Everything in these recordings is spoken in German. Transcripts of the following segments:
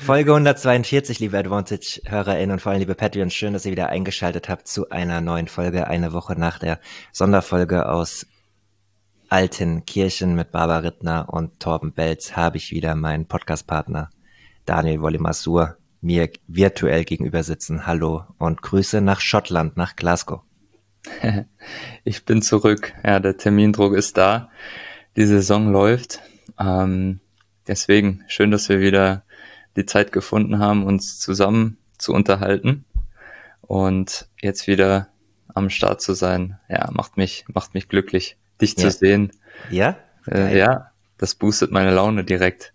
Folge 142, liebe Advantage-HörerInnen und vor allem liebe Patreons, schön, dass ihr wieder eingeschaltet habt zu einer neuen Folge, eine Woche nach der Sonderfolge aus Altenkirchen mit Barbara Rittner und Torben Belz habe ich wieder meinen Podcastpartner Daniel Wolle-Masur mir virtuell gegenüber sitzen. Hallo und Grüße nach Schottland, nach Glasgow. Ich bin zurück. Ja, der Termindruck ist da. Die Saison läuft. Deswegen schön, dass wir wieder die Zeit gefunden haben, uns zusammen zu unterhalten und jetzt wieder am Start zu sein. Ja, macht mich glücklich, dich zu sehen. Ja? Ja, das boostet meine Laune direkt.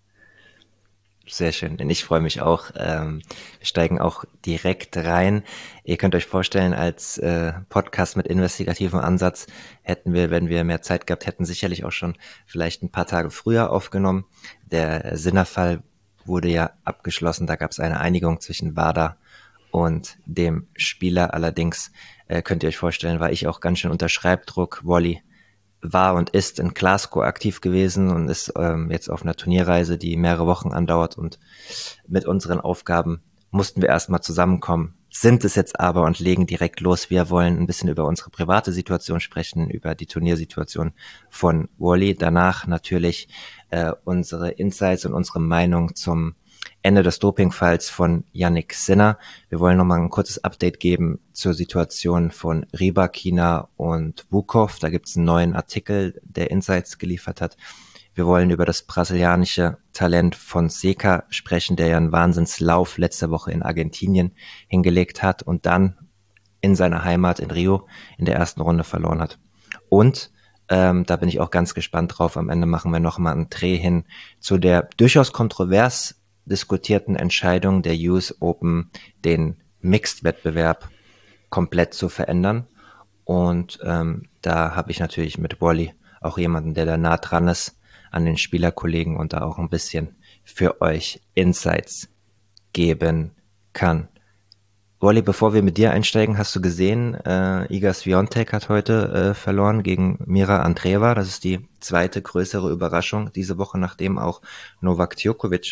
Sehr schön, denn ich freue mich auch. Wir steigen auch direkt rein. Ihr könnt euch vorstellen, als Podcast mit investigativem Ansatz hätten wir, wenn wir mehr Zeit gehabt hätten, sicherlich auch schon vielleicht ein paar Tage früher aufgenommen. Der Sinner-Fall wurde ja abgeschlossen. Da gab es eine Einigung zwischen WADA und dem Spieler. Allerdings könnt ihr euch vorstellen, war ich auch ganz schön unter Schreibdruck. Wally war und ist in Glasgow aktiv gewesen und ist jetzt auf einer Turnierreise, die mehrere Wochen andauert, und mit unseren Aufgaben mussten wir erstmal zusammenkommen, sind es jetzt aber und legen direkt los. Wir wollen ein bisschen über unsere private Situation sprechen, über die Turniersituation von Wally. Danach natürlich unsere Insights und unsere Meinung zum Ende des Dopingfalls von Jannik Sinner. Wir wollen nochmal ein kurzes Update geben zur Situation von Rybakina und Vukov. Da gibt es einen neuen Artikel, der Insights geliefert hat. Wir wollen über das brasilianische Talent Fonseca sprechen, der ja einen Wahnsinnslauf letzte Woche in Argentinien hingelegt hat und dann in seiner Heimat in Rio in der ersten Runde verloren hat. Und da bin ich auch ganz gespannt drauf. Am Ende machen wir nochmal einen Dreh hin zu der durchaus kontrovers diskutierten Entscheidung der US Open, den Mixed-Wettbewerb komplett zu verändern. Und da habe ich natürlich mit Wally auch jemanden, der da nah dran ist an den Spielerkollegen und da auch ein bisschen für euch Insights geben kann. Wally, bevor wir mit dir einsteigen, hast du gesehen, Iga Swiatek hat heute verloren gegen Mira Andreeva. Das ist die zweite größere Überraschung diese Woche, nachdem auch Novak Djokovic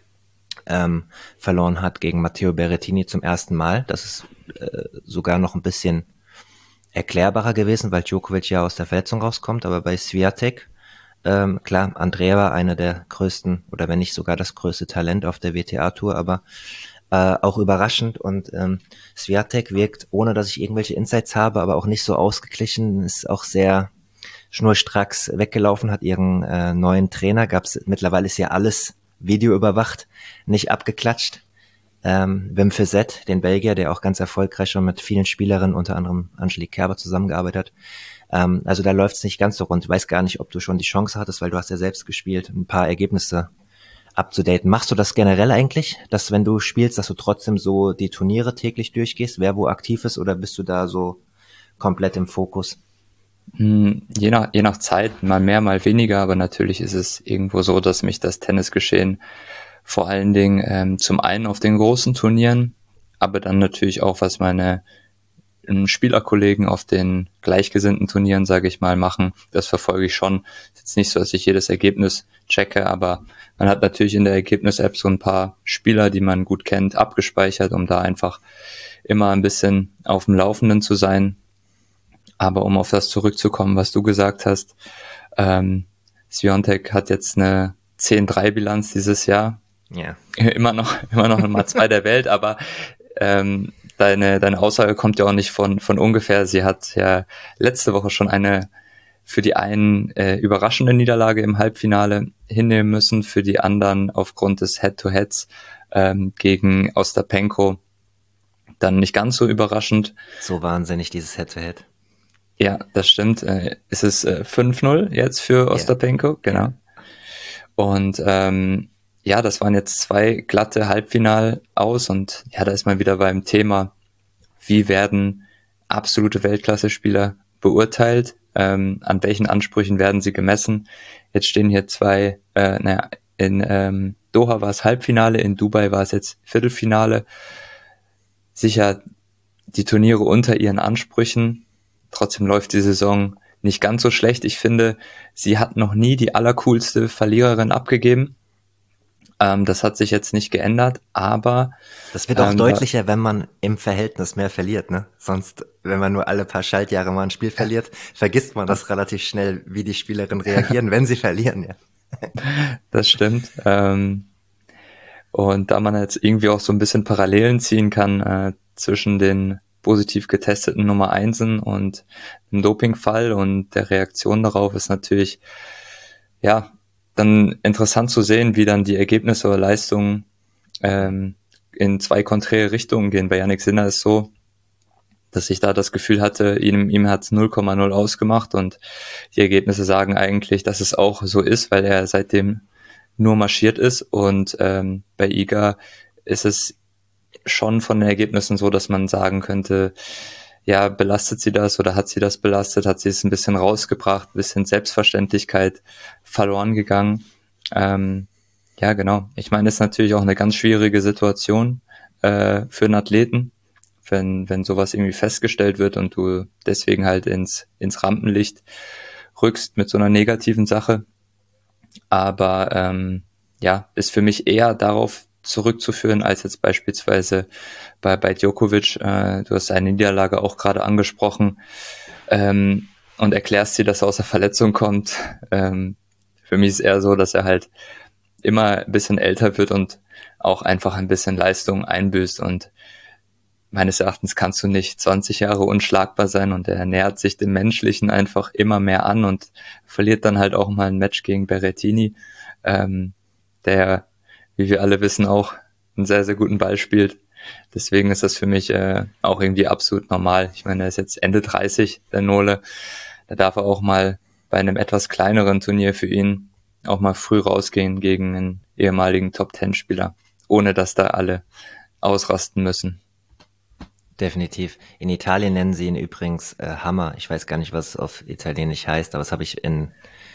verloren hat gegen Matteo Berrettini zum ersten Mal. Das ist sogar noch ein bisschen erklärbarer gewesen, weil Djokovic ja aus der Verletzung rauskommt. Aber bei Swiatek, klar, Andreeva, einer der größten oder wenn nicht sogar das größte Talent auf der WTA-Tour, aber auch überraschend. Und Swiatek wirkt, ohne dass ich irgendwelche Insights habe, aber auch nicht so ausgeglichen, ist auch sehr schnurstracks weggelaufen, hat ihren neuen Trainer, mittlerweile ist ja alles videoüberwacht, nicht abgeklatscht. Wim Fissette, den Belgier, der auch ganz erfolgreich schon mit vielen Spielerinnen, unter anderem Angelique Kerber, zusammengearbeitet hat. Also da läuft es nicht ganz so rund. Ich weiß gar nicht, ob du schon die Chance hattest, weil du hast ja selbst gespielt, ein paar Ergebnisse abzudaten. Machst du das generell eigentlich, dass wenn du spielst, dass du trotzdem so die Turniere täglich durchgehst, wer wo aktiv ist, oder bist du da so komplett im Fokus? Je nach Zeit, mal mehr, mal weniger, aber natürlich ist es irgendwo so, dass mich das Tennisgeschehen vor allen Dingen zum einen auf den großen Turnieren, aber dann natürlich auch, was meine Spielerkollegen auf den gleichgesinnten Turnieren, sage ich mal, machen, das verfolge ich schon. Ist jetzt nicht so, dass ich jedes Ergebnis checke, aber man hat natürlich in der Ergebnis-App so ein paar Spieler, die man gut kennt, abgespeichert, um da einfach immer ein bisschen auf dem Laufenden zu sein. Aber um auf das zurückzukommen, was du gesagt hast, Swiatek hat jetzt eine 10-3-Bilanz dieses Jahr. Ja. Immer noch Nummer 2 der Welt, aber deine Aussage kommt ja auch nicht von ungefähr. Sie hat ja letzte Woche schon eine für die einen überraschende Niederlage im Halbfinale hinnehmen müssen, für die anderen aufgrund des Head-to-Heads gegen Ostapenko dann nicht ganz so überraschend. So wahnsinnig, dieses Head-to-Head. Ja, das stimmt. Es ist 5-0 jetzt für Ostapenko, genau. Ja. Und ja, das waren jetzt 2 glatte Halbfinal aus und ja, da ist man wieder beim Thema, wie werden absolute Weltklasse-Spieler beurteilt, an welchen Ansprüchen werden sie gemessen. Jetzt stehen hier 2, in Doha war es Halbfinale, in Dubai war es jetzt Viertelfinale. Sicher die Turniere unter ihren Ansprüchen, trotzdem läuft die Saison nicht ganz so schlecht. Ich finde, sie hat noch nie die allercoolste Verliererin abgegeben. Das hat sich jetzt nicht geändert, aber das wird auch deutlicher, wenn man im Verhältnis mehr verliert, ne? Sonst, wenn man nur alle paar Schaltjahre mal ein Spiel verliert, vergisst man das relativ schnell, wie die Spielerinnen reagieren, wenn sie verlieren, ja. Das stimmt. Und da man jetzt irgendwie auch so ein bisschen Parallelen ziehen kann zwischen den positiv getesteten Nummer Einsen und dem Dopingfall und der Reaktion darauf, ist natürlich ja dann interessant zu sehen, wie dann die Ergebnisse oder Leistungen in zwei konträre Richtungen gehen. Bei Jannik Sinner ist so, dass ich da das Gefühl hatte, ihm hat es 0,0 ausgemacht und die Ergebnisse sagen eigentlich, dass es auch so ist, weil er seitdem nur marschiert ist und bei Iga ist es schon von den Ergebnissen so, dass man sagen könnte, ja, belastet sie das oder hat sie das belastet, hat sie es ein bisschen rausgebracht, ein bisschen Selbstverständlichkeit verloren gegangen. Ja, genau. Ich meine, es ist natürlich auch eine ganz schwierige Situation für einen Athleten, wenn sowas irgendwie festgestellt wird und du deswegen halt ins Rampenlicht rückst mit so einer negativen Sache. Aber ja, ist für mich eher darauf zurückzuführen, als jetzt beispielsweise bei Djokovic. Du hast eine Niederlage auch gerade angesprochen und erklärst dir, dass er aus der Verletzung kommt. Für mich ist es eher so, dass er halt immer ein bisschen älter wird und auch einfach ein bisschen Leistung einbüßt und meines Erachtens kannst du nicht 20 Jahre unschlagbar sein und er nähert sich dem Menschlichen einfach immer mehr an und verliert dann halt auch mal ein Match gegen Berrettini, der, wie wir alle wissen, auch einen sehr, sehr guten Ball spielt. Deswegen ist das für mich auch irgendwie absolut normal. Ich meine, er ist jetzt Ende 30, der Nole. Da darf er auch mal bei einem etwas kleineren Turnier für ihn auch mal früh rausgehen gegen einen ehemaligen Top-10-Spieler, ohne dass da alle ausrasten müssen. Definitiv. In Italien nennen sie ihn übrigens Hammer. Ich weiß gar nicht, was es auf Italienisch heißt, aber das habe ich in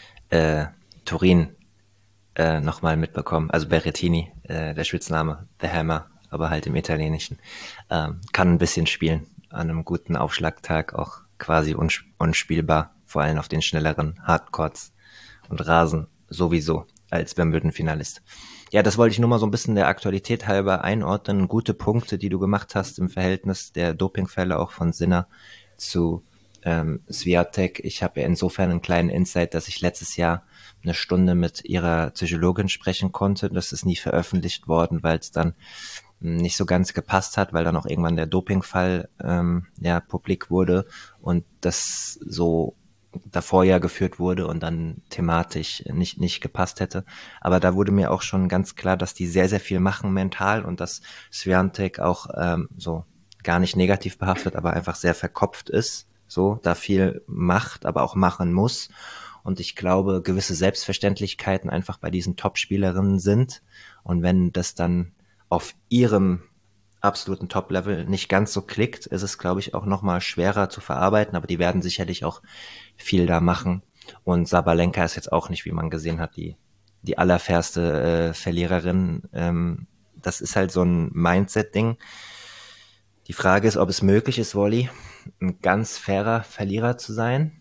Turin nochmal mitbekommen. Also Berrettini, der Spitzname, The Hammer, aber halt im Italienischen. Kann ein bisschen spielen. An einem guten Aufschlagtag auch quasi unspielbar. Vor allem auf den schnelleren Hardcourts und Rasen sowieso als Wimbledon-Finalist. Ja, das wollte ich nur mal so ein bisschen der Aktualität halber einordnen. Gute Punkte, die du gemacht hast im Verhältnis der Dopingfälle auch von Sinner zu Swiatek. Ich habe ja insofern einen kleinen Insight, dass ich letztes Jahr eine Stunde mit ihrer Psychologin sprechen konnte. Das ist nie veröffentlicht worden, weil es dann nicht so ganz gepasst hat, weil dann auch irgendwann der Dopingfall publik wurde und das so davor ja geführt wurde und dann thematisch nicht gepasst hätte. Aber da wurde mir auch schon ganz klar, dass die sehr, sehr viel machen mental und dass Swiatek auch so gar nicht negativ behaftet, aber einfach sehr verkopft ist, so da viel macht, aber auch machen muss. Und ich glaube, gewisse Selbstverständlichkeiten einfach bei diesen Top-Spielerinnen sind. Und wenn das dann auf ihrem absoluten Top-Level nicht ganz so klickt, ist es, glaube ich, auch nochmal schwerer zu verarbeiten, aber die werden sicherlich auch viel da machen. Und Sabalenka ist jetzt auch nicht, wie man gesehen hat, die allerfairste Verliererin. Das ist halt so ein Mindset-Ding. Die Frage ist, ob es möglich ist, Wally, ein ganz fairer Verlierer zu sein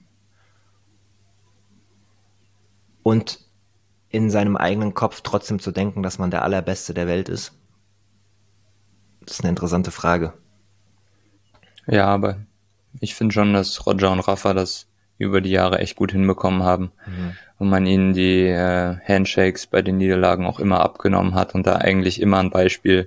und in seinem eigenen Kopf trotzdem zu denken, dass man der Allerbeste der Welt ist. Das ist eine interessante Frage. Ja, aber ich finde schon, dass Roger und Rafa das über die Jahre echt gut hinbekommen haben und man ihnen die Handshakes bei den Niederlagen auch immer abgenommen hat und da eigentlich immer ein Beispiel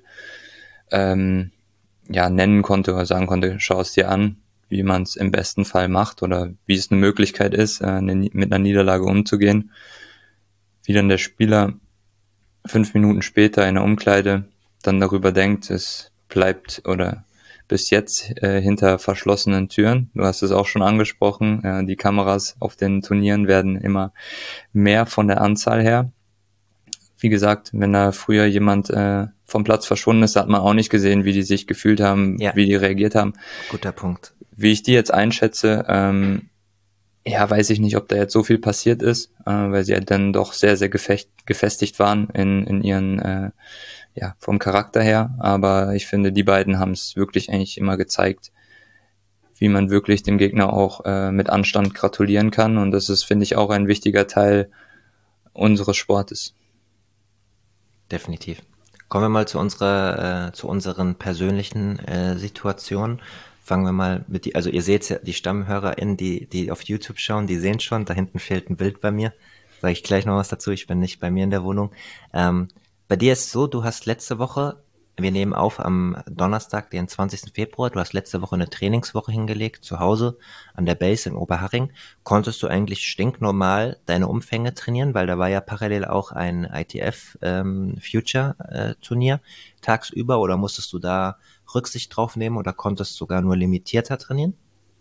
nennen konnte oder sagen konnte, schau es dir an, wie man es im besten Fall macht oder wie es eine Möglichkeit ist, mit einer Niederlage umzugehen. Wie dann der Spieler 5 Minuten später in der Umkleide dann darüber denkt, es bleibt oder bis jetzt hinter verschlossenen Türen. Du hast es auch schon angesprochen, die Kameras auf den Turnieren werden immer mehr von der Anzahl her. Wie gesagt, wenn da früher jemand vom Platz verschwunden ist, hat man auch nicht gesehen, wie die sich gefühlt haben, wie die reagiert haben. Guter Punkt. Wie ich die jetzt einschätze, weiß ich nicht, ob da jetzt so viel passiert ist, weil sie ja dann doch sehr, sehr gefestigt waren in ihren vom Charakter her, aber ich finde, die beiden haben es wirklich eigentlich immer gezeigt, wie man wirklich dem Gegner auch mit Anstand gratulieren kann und das ist, finde ich, auch ein wichtiger Teil unseres Sportes. definitiv. Kommen wir mal zu unseren persönlichen Situationen. Fangen wir mal mit also ihr seht ja, die StammhörerInnen, die auf YouTube schauen, die sehen schon, da hinten fehlt ein Bild bei mir. Sage ich gleich noch was dazu, ich bin nicht bei mir in der Wohnung. Bei dir ist so, du hast letzte Woche, wir nehmen auf am Donnerstag, den 20. Februar, du hast letzte Woche eine Trainingswoche hingelegt, zu Hause an der Base in Oberhaching. Konntest du eigentlich stinknormal deine Umfänge trainieren, weil da war ja parallel auch ein ITF Future Turnier tagsüber, oder musstest du da Rücksicht drauf nehmen oder konntest sogar nur limitierter trainieren?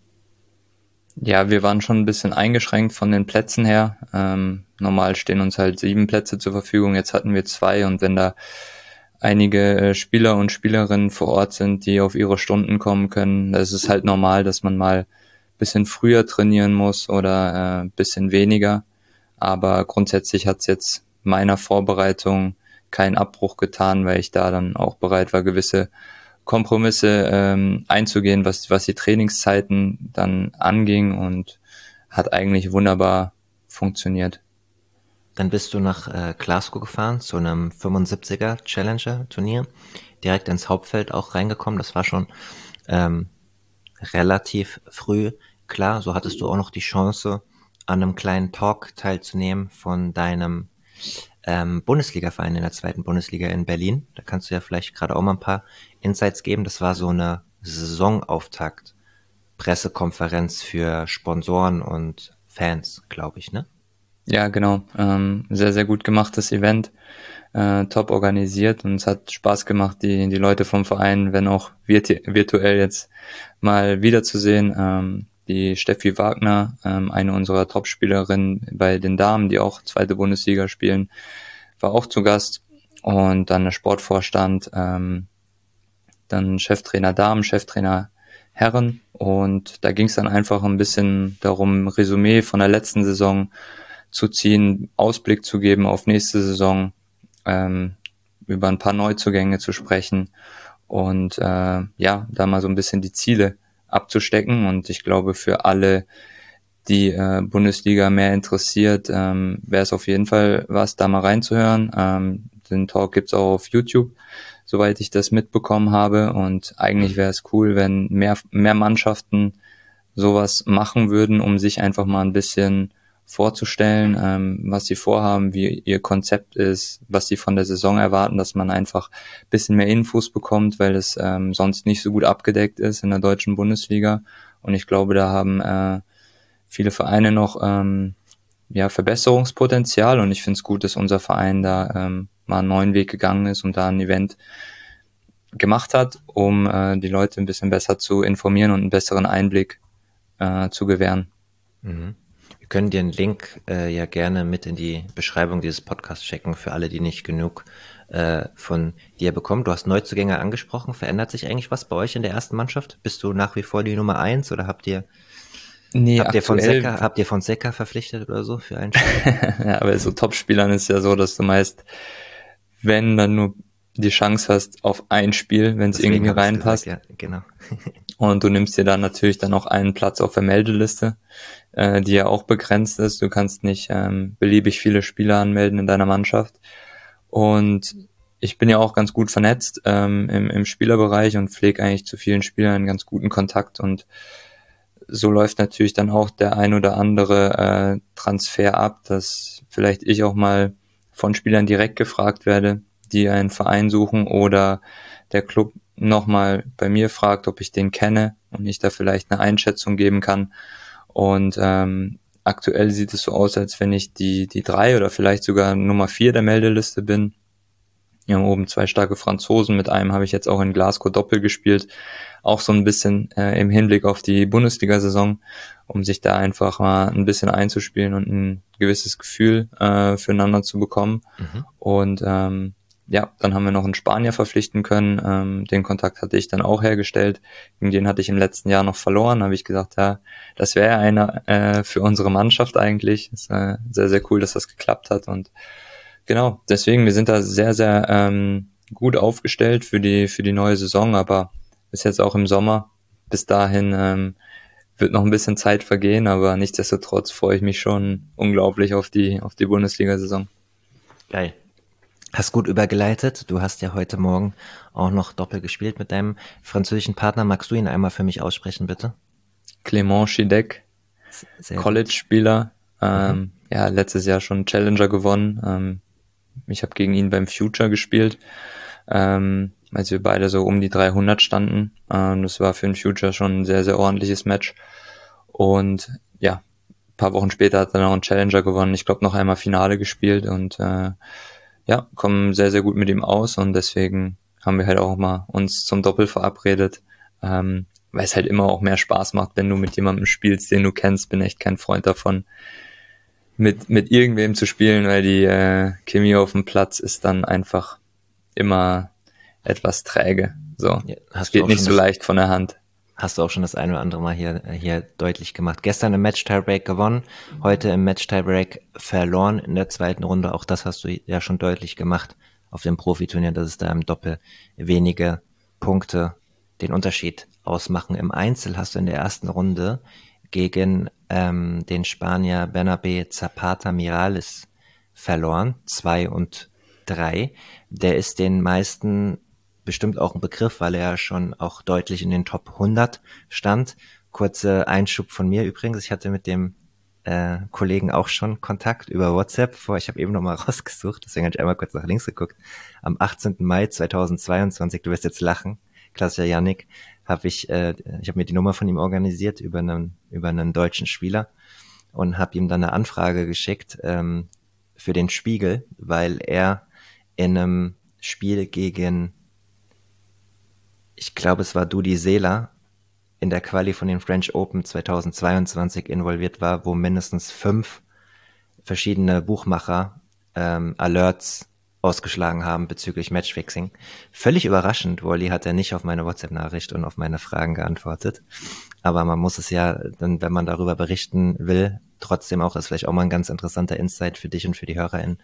Ja, wir waren schon ein bisschen eingeschränkt von den Plätzen her. Normal stehen uns halt 7 Plätze zur Verfügung, jetzt hatten wir 2, und wenn da einige Spieler und Spielerinnen vor Ort sind, die auf ihre Stunden kommen können, da ist es halt normal, dass man mal ein bisschen früher trainieren muss oder ein bisschen weniger. Aber grundsätzlich hat es jetzt meiner Vorbereitung keinen Abbruch getan, weil ich da dann auch bereit war, gewisse Kompromisse einzugehen, was die Trainingszeiten dann anging, und hat eigentlich wunderbar funktioniert. Dann bist du nach Glasgow gefahren zu einem 75er Challenger Turnier, direkt ins Hauptfeld auch reingekommen. Das war schon ähm, relativ früh klar. So hattest du auch noch die Chance, an einem kleinen Talk teilzunehmen von deinem Bundesliga-Verein in der zweiten Bundesliga in Berlin. Da kannst du ja vielleicht gerade auch mal ein paar Insights geben. Das war so eine Saisonauftakt, Pressekonferenz für Sponsoren und Fans, glaube ich, ne? Ja, genau. Sehr, sehr gut gemachtes Event, top organisiert, und es hat Spaß gemacht, die Leute vom Verein, wenn auch virtuell, jetzt mal wiederzusehen. Die Steffi Wagner, eine unserer Topspielerinnen bei den Damen, die auch zweite Bundesliga spielen, war auch zu Gast, und dann der Sportvorstand, dann Cheftrainer Damen, Cheftrainer Herren, und da ging es dann einfach ein bisschen darum, Resümee von der letzten Saison zu ziehen, Ausblick zu geben auf nächste Saison, über ein paar Neuzugänge zu sprechen und ja, da mal so ein bisschen die Ziele abzustecken. Und ich glaube, für alle, die Bundesliga mehr interessiert, wäre es auf jeden Fall was, da mal reinzuhören. Den Talk gibt's auch auf YouTube, soweit ich das mitbekommen habe. Und eigentlich wäre es cool, wenn mehr Mannschaften sowas machen würden, um sich einfach mal ein bisschen vorzustellen, was sie vorhaben, wie ihr Konzept ist, was sie von der Saison erwarten, dass man einfach ein bisschen mehr Infos bekommt, weil es sonst nicht so gut abgedeckt ist in der deutschen Bundesliga. Und ich glaube, da haben viele Vereine noch ja, Verbesserungspotenzial, und ich finde es gut, dass unser Verein da mal einen neuen Weg gegangen ist und da ein Event gemacht hat, um die Leute ein bisschen besser zu informieren und einen besseren Einblick zu gewähren. Mhm. Wir können dir einen Link ja gerne mit in die Beschreibung dieses Podcasts checken, für alle, die nicht genug von dir bekommen. Du hast Neuzugänge angesprochen. Verändert sich eigentlich was bei euch in der ersten Mannschaft? Bist du nach wie vor die Nummer 1 oder habt ihr Fonseca verpflichtet oder so für einen Spiel? Ja, aber so Topspielern ist ja so, dass du meist, wenn dann nur die Chance hast auf ein Spiel, wenn es irgendwie reinpasst. Gesagt, ja, genau. Und du nimmst dir dann natürlich dann auch einen Platz auf der Meldeliste, die ja auch begrenzt ist. Du kannst nicht beliebig viele Spieler anmelden in deiner Mannschaft. Und ich bin ja auch ganz gut vernetzt im Spielerbereich und pflege eigentlich zu vielen Spielern einen ganz guten Kontakt. Und so läuft natürlich dann auch der ein oder andere Transfer ab, dass vielleicht ich auch mal von Spielern direkt gefragt werde, die einen Verein suchen, oder der Club nochmal bei mir fragt, ob ich den kenne und ich da vielleicht eine Einschätzung geben kann. Und aktuell sieht es so aus, als wenn ich die 3 oder vielleicht sogar Nummer 4 der Meldeliste bin. Wir haben oben 2 starke Franzosen, mit einem habe ich jetzt auch in Glasgow Doppel gespielt, auch so ein bisschen im Hinblick auf die Bundesliga-Saison, um sich da einfach mal ein bisschen einzuspielen und ein gewisses Gefühl füreinander zu bekommen. Mhm. Und ja, dann haben wir noch einen Spanier verpflichten können. Den Kontakt hatte ich dann auch hergestellt. Gegen den hatte ich im letzten Jahr noch verloren. Habe ich gesagt, ja, das wäre einer für unsere Mannschaft eigentlich. Ist sehr, sehr cool, dass das geklappt hat. Und genau, deswegen, wir sind da sehr, sehr gut aufgestellt für die neue Saison, aber bis jetzt auch im Sommer. Bis dahin wird noch ein bisschen Zeit vergehen, aber nichtsdestotrotz freue ich mich schon unglaublich auf die Bundesliga-Saison. Geil. Hast gut übergeleitet. Du hast ja heute Morgen auch noch Doppel gespielt mit deinem französischen Partner. Magst du ihn einmal für mich aussprechen, bitte? Clément Chidec, Sehr gut. College-Spieler, Mhm. ja, letztes Jahr schon Challenger gewonnen. Ich habe gegen ihn beim Future gespielt, als wir beide so um die 300 standen. Das war für den Future schon ein sehr, sehr ordentliches Match. Und ja, ein paar Wochen später hat er noch einen Challenger gewonnen. Ich glaube, noch einmal Finale gespielt und ja, kommen sehr, sehr gut mit ihm aus und deswegen haben wir halt auch mal uns zum Doppel verabredet, weil es halt immer auch mehr Spaß macht, wenn du mit jemandem spielst, den du kennst. Bin echt kein Freund davon, mit irgendwem zu spielen, weil die Chemie auf dem Platz ist dann einfach immer etwas träge. So, Ja, es geht nicht so leicht von der Hand. hast du auch schon das ein oder andere Mal hier deutlich gemacht. Gestern im Match-Tiebreak gewonnen, heute im Match-Tiebreak verloren in der zweiten Runde. Auch das hast du ja schon deutlich gemacht auf dem Profiturnier, dass es da im Doppel wenige Punkte den Unterschied ausmachen. Im Einzel hast du in der ersten Runde gegen den Spanier Bernabé Zapata Miralles verloren, 2-3. Der ist den meisten bestimmt auch ein Begriff, weil er schon auch deutlich in den Top 100 stand. Kurzer Einschub von mir übrigens. Ich hatte mit dem Kollegen auch schon Kontakt über WhatsApp vor. Ich habe eben noch mal rausgesucht, deswegen habe ich einmal kurz nach links geguckt. Am 18. Mai 2022, du wirst jetzt lachen, klassischer Yannick, ich habe mir die Nummer von ihm organisiert über einen deutschen Spieler und habe ihm dann eine Anfrage geschickt für den Spiegel, weil er in einem Spiel gegen, ich glaube, es war Dudi Sela, in der Quali von den French Open 2022 involviert war, wo mindestens 5 verschiedene Buchmacher Alerts ausgeschlagen haben bezüglich Matchfixing. Völlig überraschend, Wally hat er nicht auf meine WhatsApp-Nachricht und auf meine Fragen geantwortet. Aber man muss es ja dann, wenn man darüber berichten will, trotzdem auch, ist vielleicht auch mal ein ganz interessanter Insight für dich und für die HörerInnen,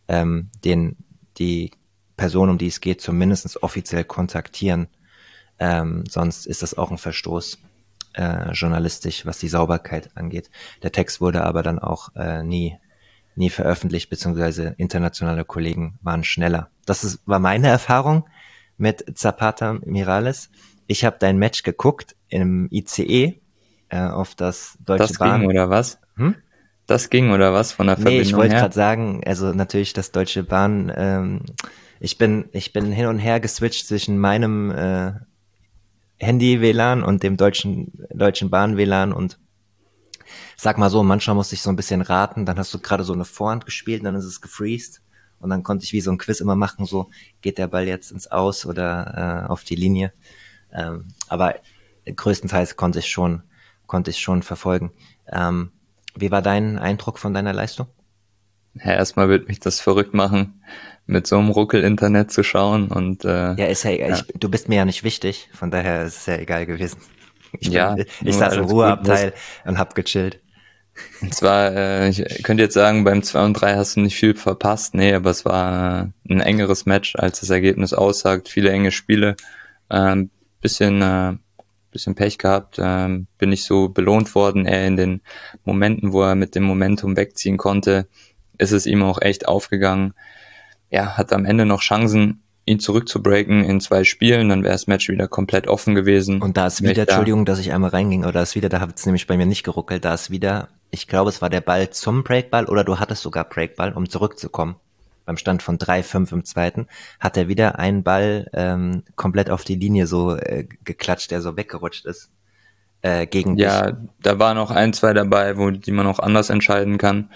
die Person, um die es geht, zumindest offiziell kontaktieren. Sonst ist das auch ein Verstoß journalistisch, was die Sauberkeit angeht. Der Text wurde aber dann auch nie veröffentlicht, beziehungsweise internationale Kollegen waren schneller. War meine Erfahrung mit Zapata Miralles. Ich habe dein Match geguckt im ICE auf das Deutsche Das ging Bahn. oder was? Hm? Das ging oder was von der Nee, ich Verbindung wollte her? gerade sagen, also natürlich das Deutsche Bahn. Ich bin hin und her geswitcht zwischen meinem Handy-WLAN und dem deutschen Bahn-WLAN und sag mal so, manchmal musste ich so ein bisschen raten, dann hast du gerade so eine Vorhand gespielt, dann ist es gefreezed und dann konnte ich wie so ein Quiz immer machen, so geht der Ball jetzt ins Aus oder auf die Linie. Aber größtenteils konnte ich schon verfolgen. Wie war dein Eindruck von deiner Leistung? Ja, erstmal wird mich das verrückt machen, mit so einem Ruckel-Internet zu schauen und Ja, ist ja, ja, du bist mir ja nicht wichtig, von daher ist es ja egal gewesen. ja, Ich nur saß im alles gut. Ruheabteil und hab gechillt. Und zwar, ich könnte jetzt sagen, beim 2 und 3 hast du nicht viel verpasst. Nee, aber es war ein engeres Match, als das Ergebnis aussagt. Viele enge Spiele. Ähm, bisschen, bisschen Pech gehabt. Bin nicht so belohnt worden. Er in den Momenten, wo er mit dem Momentum wegziehen konnte, ist es ihm auch echt aufgegangen. Er hat am Ende noch Chancen, ihn zurückzubreaken in 2 Spielen. Dann wäre das Match wieder komplett offen gewesen. Und da ist wieder, Entschuldigung, dass ich einmal reinging, oder da ist wieder, da hat es nämlich bei mir nicht geruckelt, da ist wieder, ich glaube, es war der Ball zum Breakball oder du hattest sogar Breakball, um zurückzukommen. Beim Stand von 3-5 im zweiten, hat er wieder einen Ball komplett auf die Linie so geklatscht, der so weggerutscht ist, gegen dich. Ja, da waren noch 1, 2 dabei, die man auch anders entscheiden kann.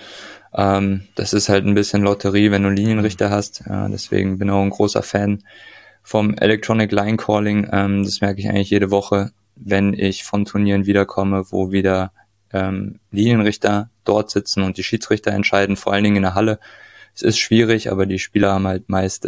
Das ist halt ein bisschen Lotterie, wenn du einen Linienrichter hast. Deswegen bin ich auch ein großer Fan vom Electronic Line Calling. Das merke ich eigentlich jede Woche, wenn ich von Turnieren wiederkomme, wo wieder Linienrichter dort sitzen und die Schiedsrichter entscheiden, vor allen Dingen in der Halle. Es ist schwierig, aber die Spieler haben halt meist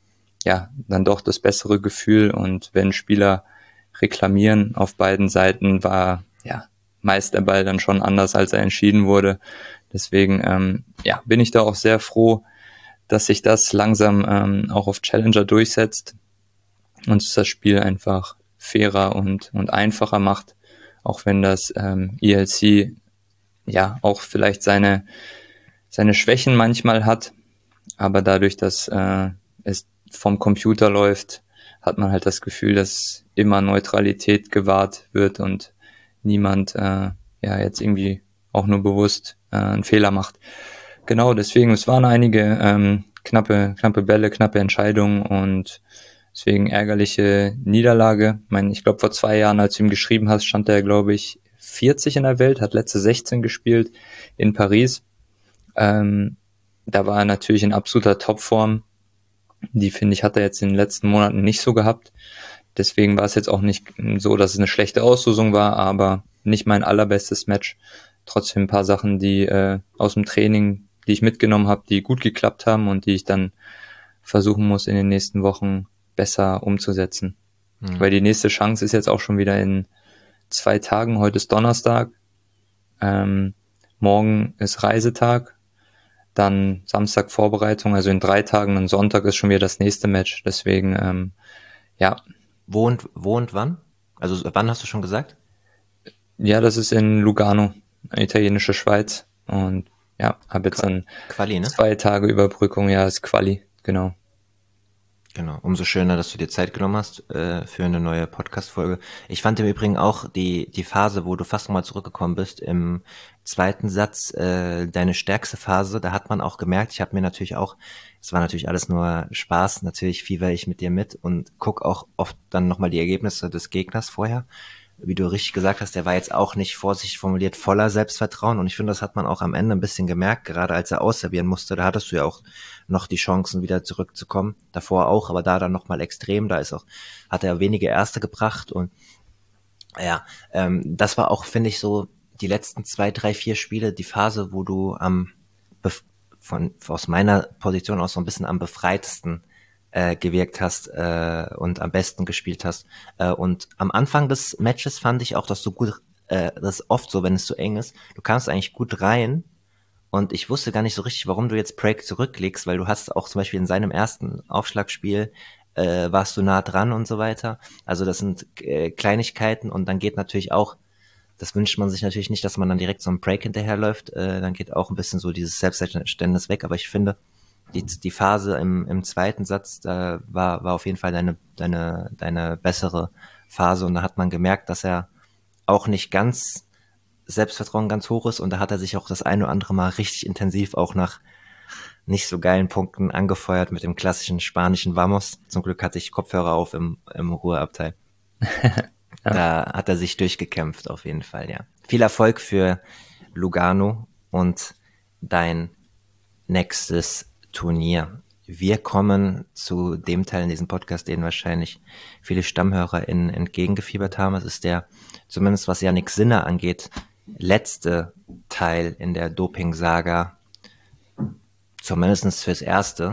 ja dann doch das bessere Gefühl, und wenn Spieler reklamieren auf beiden Seiten, war ja meist der Ball dann schon anders, als er entschieden wurde. Deswegen ja, bin ich da auch sehr froh, dass sich das langsam auch auf Challenger durchsetzt und es das Spiel einfach fairer und einfacher macht, auch wenn das ELC ja auch vielleicht seine Schwächen manchmal hat. Aber dadurch, dass es vom Computer läuft, hat man halt das Gefühl, dass immer Neutralität gewahrt wird und niemand jetzt irgendwie auch nur bewusst einen Fehler macht. Genau, deswegen, es waren einige knappe Bälle, knappe Entscheidungen und deswegen ärgerliche Niederlage. Ich glaube, vor 2 Jahren, als du ihm geschrieben hast, stand er, glaube ich, 40 in der Welt, hat letzte 16 gespielt in Paris. Da war er natürlich in absoluter Topform. Die, finde ich, hat er jetzt in den letzten Monaten nicht so gehabt. Deswegen war es jetzt auch nicht so, dass es eine schlechte Auslosung war, aber nicht mein allerbestes Match. Trotzdem ein paar Sachen, die aus dem Training, die ich mitgenommen habe, die gut geklappt haben und die ich dann versuchen muss, in den nächsten Wochen besser umzusetzen. Weil die nächste Chance ist jetzt auch schon wieder in 2 Tagen. Heute ist Donnerstag. Morgen ist Reisetag. Dann Samstag Vorbereitung. Also in 3 Tagen und Sonntag ist schon wieder das nächste Match. Deswegen, Wo und wann? Also wann hast du schon gesagt? Ja, das ist in Lugano, italienische Schweiz. Und ja, habe jetzt dann Quali, ne? 2 Tage Überbrückung. Ja, ist Quali, genau. Genau, umso schöner, dass du dir Zeit genommen hast für eine neue Podcast-Folge. Ich fand im Übrigen auch die Phase, wo du fast nochmal zurückgekommen bist, im zweiten Satz, deine stärkste Phase, da hat man auch gemerkt, ich habe mir natürlich auch, es war natürlich alles nur Spaß, natürlich fieber ich mit dir mit und guck auch oft dann nochmal die Ergebnisse des Gegners vorher. Wie du richtig gesagt hast, der war jetzt auch nicht vorsichtig formuliert voller Selbstvertrauen und ich finde, das hat man auch am Ende ein bisschen gemerkt, gerade als er ausservieren musste, da hattest du ja auch noch die Chancen wieder zurückzukommen, davor auch, aber da dann nochmal extrem, hat er wenige Erste gebracht und ja, das war auch, finde ich, so die letzten 2, 3, 4 Spiele, die Phase, wo du aus meiner Position aus so ein bisschen am befreitesten gewirkt hast und am besten gespielt hast. Und am Anfang des Matches fand ich auch, dass du gut, das ist oft so, wenn es so eng ist, du kamst eigentlich gut rein und ich wusste gar nicht so richtig, warum du jetzt Break zurücklegst, weil du hast auch zum Beispiel in seinem ersten Aufschlagspiel warst du nah dran und so weiter. Also das sind Kleinigkeiten und dann geht natürlich auch, das wünscht man sich natürlich nicht, dass man dann direkt so einen Break hinterherläuft, dann geht auch ein bisschen so dieses Selbstverständnis weg, aber ich finde, die Phase im zweiten Satz, da war auf jeden Fall deine bessere Phase und da hat man gemerkt, dass er auch nicht ganz Selbstvertrauen ganz hoch ist und da hat er sich auch das eine oder andere Mal richtig intensiv auch nach nicht so geilen Punkten angefeuert mit dem klassischen spanischen Vamos. Zum Glück hatte ich Kopfhörer auf im Ruheabteil. Ja. Da hat er sich durchgekämpft auf jeden Fall, ja. Viel Erfolg für Lugano und dein nächstes Turnier. Wir kommen zu dem Teil in diesem Podcast, den wahrscheinlich viele StammhörerInnen entgegengefiebert haben. Es ist der, zumindest was Jannik Sinner angeht, letzte Teil in der Doping-Saga, zumindest fürs Erste.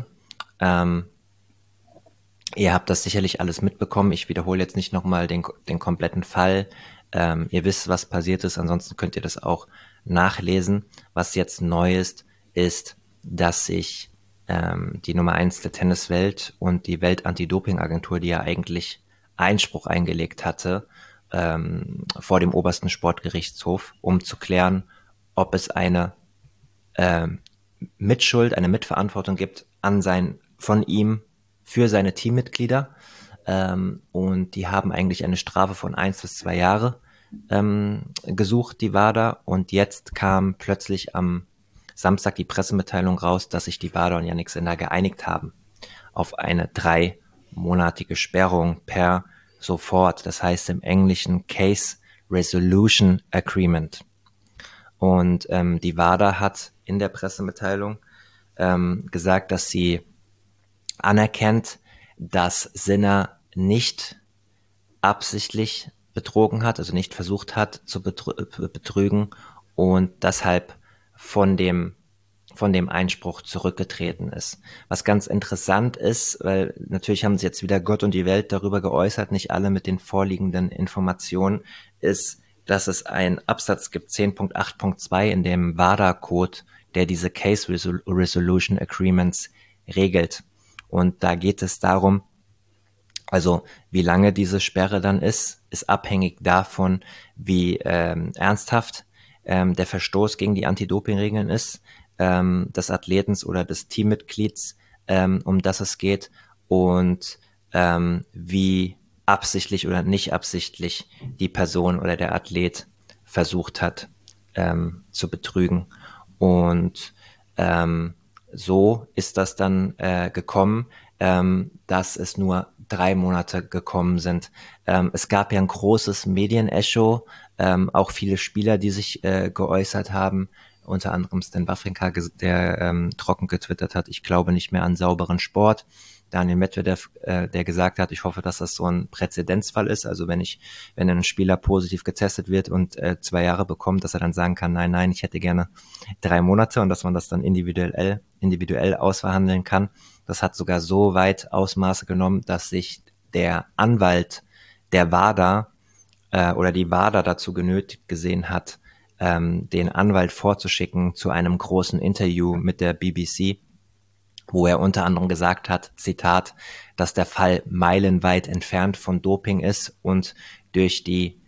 Ihr habt das sicherlich alles mitbekommen. Ich wiederhole jetzt nicht nochmal den kompletten Fall. Ihr wisst, was passiert ist. Ansonsten könnt ihr das auch nachlesen. Was jetzt neu ist, dass sich die Nummer 1 der Tenniswelt und die Welt-Anti-Doping-Agentur, die ja eigentlich Einspruch eingelegt hatte, vor dem obersten Sportgerichtshof, um zu klären, ob es eine Mitschuld, eine Mitverantwortung gibt von ihm für seine Teammitglieder. Und die haben eigentlich eine Strafe von 1 bis 2 Jahre gesucht, die WADA. Und jetzt kam plötzlich am Samstag die Pressemitteilung raus, dass sich die WADA und Jannik Sinner geeinigt haben auf eine 3-monatige Sperrung per sofort. Das heißt im Englischen Case Resolution Agreement. Und die WADA hat in der Pressemitteilung gesagt, dass sie anerkennt, dass Sinner nicht absichtlich betrogen hat, also nicht versucht hat zu betrügen und deshalb von dem Einspruch zurückgetreten ist. Was ganz interessant ist, weil natürlich haben sich jetzt wieder Gott und die Welt darüber geäußert, nicht alle mit den vorliegenden Informationen, ist, dass es einen Absatz gibt, 10.8.2 in dem WADA-Code, der diese Case Resolution Agreements regelt. Und da geht es darum, also wie lange diese Sperre dann ist abhängig davon, wie ernsthaft der Verstoß gegen die Anti-Doping-Regeln ist. des Athletens oder des Teammitglieds, um das es geht, und wie absichtlich oder nicht absichtlich die Person oder der Athlet versucht hat, zu betrügen. Und so ist das dann gekommen, dass es nur 3 Monate gekommen sind. Es gab ja ein großes Medienecho, auch viele Spieler, die sich geäußert haben, unter anderem Stan Wawrinka, der trocken getwittert hat, ich glaube nicht mehr an sauberen Sport. Daniel Medvedev, der gesagt hat, ich hoffe, dass das so ein Präzedenzfall ist, also wenn ein Spieler positiv getestet wird und 2 Jahre bekommt, dass er dann sagen kann, nein, ich hätte gerne 3 Monate, und dass man das dann individuell ausverhandeln kann. Das hat sogar so weit Ausmaße genommen, dass sich der Anwalt der WADA oder die WADA dazu genötigt gesehen hat, den Anwalt vorzuschicken zu einem großen Interview mit der BBC, wo er unter anderem gesagt hat, Zitat, dass der Fall meilenweit entfernt von Doping ist und durch die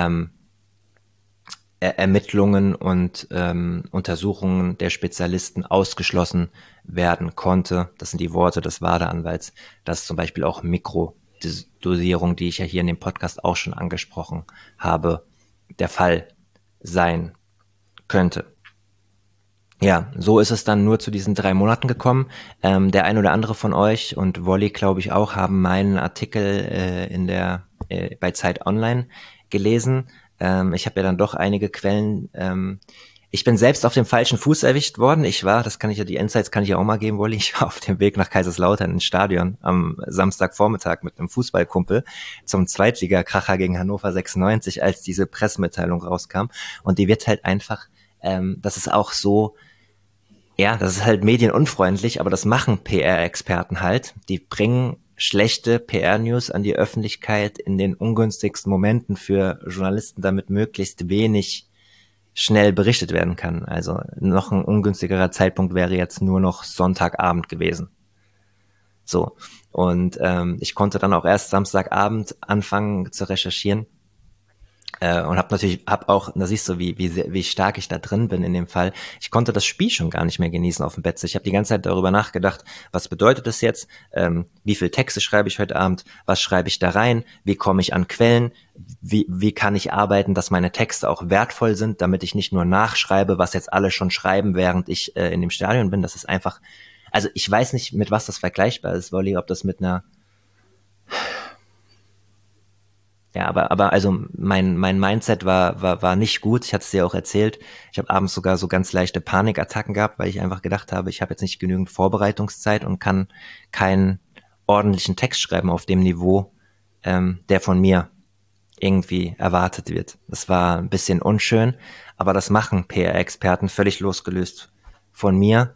Ermittlungen und Untersuchungen der Spezialisten ausgeschlossen werden konnte. Das sind die Worte des WADA-Anwalts, dass zum Beispiel auch Mikrodosierung, die ich ja hier in dem Podcast auch schon angesprochen habe, der Fall sein könnte. Ja, so ist es dann nur zu diesen 3 Monaten gekommen. Der ein oder andere von euch und Wolli, glaube ich auch, haben meinen Artikel bei Zeit Online gelesen. Ich habe ja dann doch einige Quellen. Ich bin selbst auf dem falschen Fuß erwischt worden. Die Insights kann ich ja auch mal geben, Wolli. Ich war auf dem Weg nach Kaiserslautern ins Stadion am Samstagvormittag mit einem Fußballkumpel zum Zweitliga-Kracher gegen Hannover 96, als diese Pressemitteilung rauskam. Und die wird halt einfach, das ist auch so, ja, das ist halt medienunfreundlich, aber das machen PR-Experten halt. Die bringen schlechte PR-News an die Öffentlichkeit in den ungünstigsten Momenten für Journalisten, damit möglichst wenig schnell berichtet werden kann. Also noch ein ungünstigerer Zeitpunkt wäre jetzt nur noch Sonntagabend gewesen. So. Und ich konnte dann auch erst Samstagabend anfangen zu recherchieren. Und hab auch, da siehst du, wie stark ich da drin bin in dem Fall. Ich konnte das Spiel schon gar nicht mehr genießen auf dem Bett. Ich habe die ganze Zeit darüber nachgedacht, was bedeutet das jetzt? Wie viel Texte schreibe ich heute Abend? Was schreibe ich da rein? Wie komme ich an Quellen? Wie kann ich arbeiten, dass meine Texte auch wertvoll sind, damit ich nicht nur nachschreibe, was jetzt alle schon schreiben, während ich in dem Stadion bin? Das ist einfach, also ich weiß nicht, mit was das vergleichbar ist, Wolli, ob das mit einer... Ja, aber also mein Mindset war nicht gut. Ich hatte es dir auch erzählt. Ich habe abends sogar so ganz leichte Panikattacken gehabt, weil ich einfach gedacht habe, ich habe jetzt nicht genügend Vorbereitungszeit und kann keinen ordentlichen Text schreiben auf dem Niveau, der von mir irgendwie erwartet wird. Das war ein bisschen unschön, aber das machen PR-Experten völlig losgelöst von mir.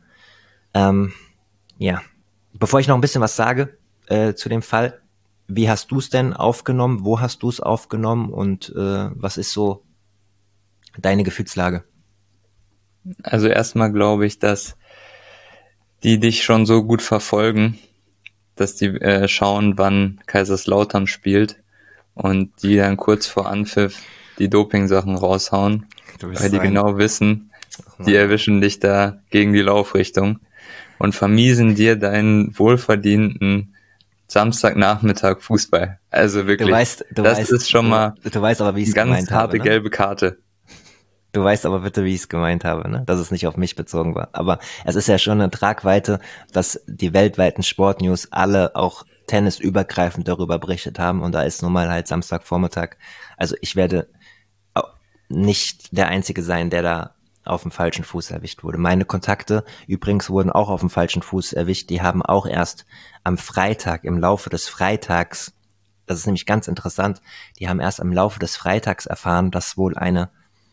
Ja, bevor ich noch ein bisschen was sage zu dem Fall, wie hast du es denn aufgenommen? Wo hast du es aufgenommen? Und was ist so deine Gefühlslage? Also erstmal glaube ich, dass die dich schon so gut verfolgen, dass die schauen, wann Kaiserslautern spielt und die dann kurz vor Anpfiff die Doping-Sachen raushauen, weil die genau wissen, die erwischen dich da gegen die Laufrichtung und vermiesen dir deinen wohlverdienten Samstagnachmittag Fußball. Also wirklich, ist schon mal du weißt aber, wie ich es gemeint habe, harte gelbe Karte. Du weißt aber bitte, wie ich es gemeint habe, ne? Dass es nicht auf mich bezogen war. Aber es ist ja schon eine Tragweite, dass die weltweiten Sportnews alle auch tennisübergreifend darüber berichtet haben. Und da ist nun mal halt Samstagvormittag. Also ich werde nicht der Einzige sein, der da auf dem falschen Fuß erwischt wurde. Meine Kontakte übrigens wurden auch auf dem falschen Fuß erwischt. Die haben auch erst am Freitag, im Laufe des Freitags, das ist nämlich ganz interessant, die haben erst im Laufe des Freitags erfahren, dass wohl eine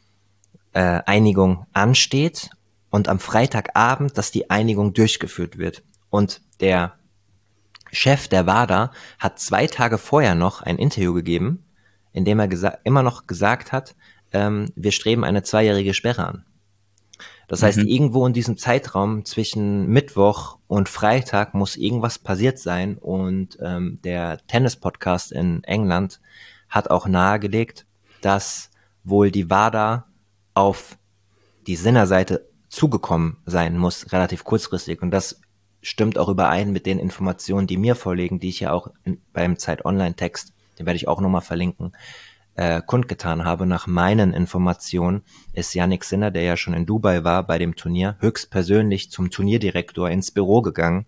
Einigung ansteht und am Freitagabend, dass die Einigung durchgeführt wird. Und der Chef der WADA hat 2 Tage vorher noch ein Interview gegeben, in dem er immer noch gesagt hat, wir streben eine 2-jährige Sperre an. Das heißt, irgendwo in diesem Zeitraum zwischen Mittwoch und Freitag muss irgendwas passiert sein. Und der Tennis-Podcast in England hat auch nahegelegt, dass wohl die WADA auf die Sinner-Seite zugekommen sein muss, relativ kurzfristig. Und das stimmt auch überein mit den Informationen, die mir vorliegen, die ich ja auch beim Zeit Online-Text, den werde ich auch nochmal verlinken, kundgetan habe. Nach meinen Informationen ist Jannik Sinner, der ja schon in Dubai war bei dem Turnier, höchstpersönlich zum Turnierdirektor ins Büro gegangen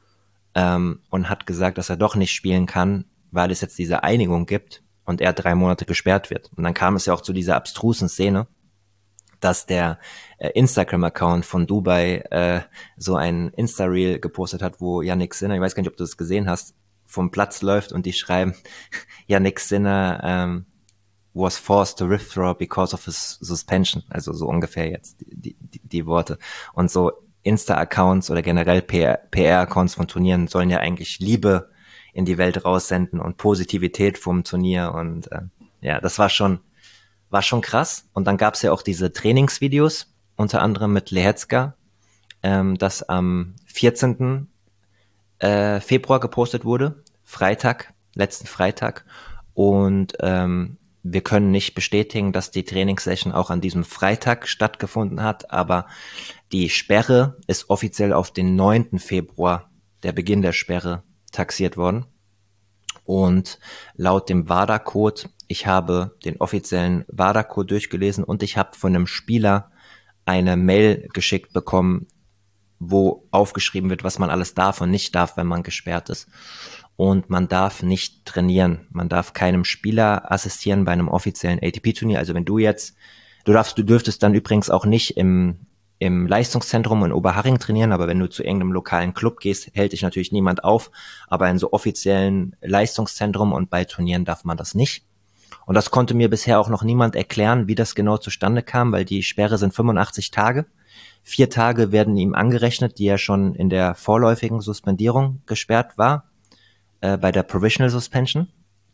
und hat gesagt, dass er doch nicht spielen kann, weil es jetzt diese Einigung gibt und er 3 Monate gesperrt wird. Und dann kam es ja auch zu dieser abstrusen Szene, dass der Instagram-Account von Dubai so ein Insta-Reel gepostet hat, wo Jannik Sinner, ich weiß gar nicht, ob du das gesehen hast, vom Platz läuft und die schreiben, Jannik Sinner was forced to withdraw because of his suspension. Also so ungefähr jetzt die Worte. Und so Insta-Accounts oder generell PR-Accounts von Turnieren sollen ja eigentlich Liebe in die Welt raussenden und Positivität vom Turnier. Und ja, das war schon krass. Und dann gab's ja auch diese Trainingsvideos, unter anderem mit Lehecka, das am 14. Februar gepostet wurde, letzten Freitag. Und wir können nicht bestätigen, dass die Trainingssession auch an diesem Freitag stattgefunden hat, aber die Sperre ist offiziell auf den 9. Februar, der Beginn der Sperre, taxiert worden. Und laut dem WADA-Code, ich habe den offiziellen WADA-Code durchgelesen und ich habe von einem Spieler eine Mail geschickt bekommen, wo aufgeschrieben wird, was man alles darf und nicht darf, wenn man gesperrt ist. Und man darf nicht trainieren. Man darf keinem Spieler assistieren bei einem offiziellen ATP-Turnier. Also wenn du dürftest dann übrigens auch nicht im Leistungszentrum in Oberhaching trainieren, aber wenn du zu irgendeinem lokalen Club gehst, hält dich natürlich niemand auf. Aber in so offiziellen Leistungszentrum und bei Turnieren darf man das nicht. Und das konnte mir bisher auch noch niemand erklären, wie das genau zustande kam, weil die Sperre sind 85 Tage. 4 Tage werden ihm angerechnet, die er schon in der vorläufigen Suspendierung gesperrt war, bei der Provisional Suspension.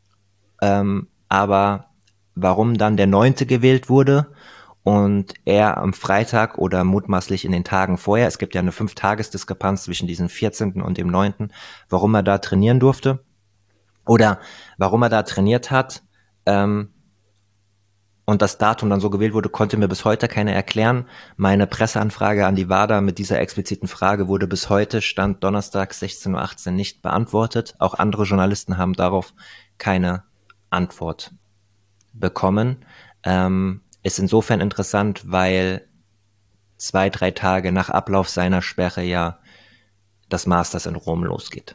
Aber warum dann der 9. gewählt wurde und er am Freitag oder mutmaßlich in den Tagen vorher, es gibt ja eine 5-Tages-Diskrepanz zwischen diesem 14. und dem 9., warum er da trainieren durfte oder warum er da trainiert hat, und das Datum dann so gewählt wurde, konnte mir bis heute keiner erklären. Meine Presseanfrage an die WADA mit dieser expliziten Frage wurde bis heute, Stand Donnerstag 16:18 Uhr, nicht beantwortet. Auch andere Journalisten haben darauf keine Antwort bekommen. Ist insofern interessant, weil 2-3 Tage nach Ablauf seiner Sperre ja das Masters in Rom losgeht.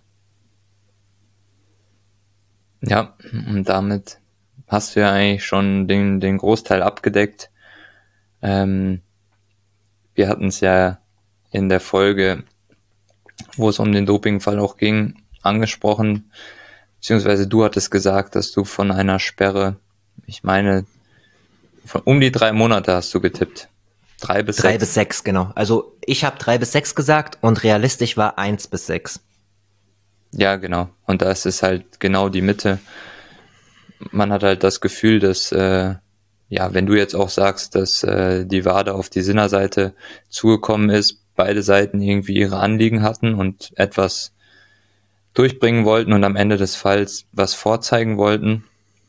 Ja, und damit hast du ja eigentlich schon den Großteil abgedeckt. Wir hatten es ja in der Folge, wo es um den Dopingfall auch ging, angesprochen, beziehungsweise du hattest gesagt, dass du von einer Sperre, ich meine, um die 3 Monate hast du getippt. 3 bis 6. 3 bis 6, genau. Also ich habe 3 bis 6 gesagt und realistisch war 1 bis 6. Ja, genau. Und da ist es halt genau die Mitte. Man hat halt das Gefühl, dass, wenn du jetzt auch sagst, dass die WADA auf die Sinner-Seite zugekommen ist, beide Seiten irgendwie ihre Anliegen hatten und etwas durchbringen wollten und am Ende des Falls was vorzeigen wollten.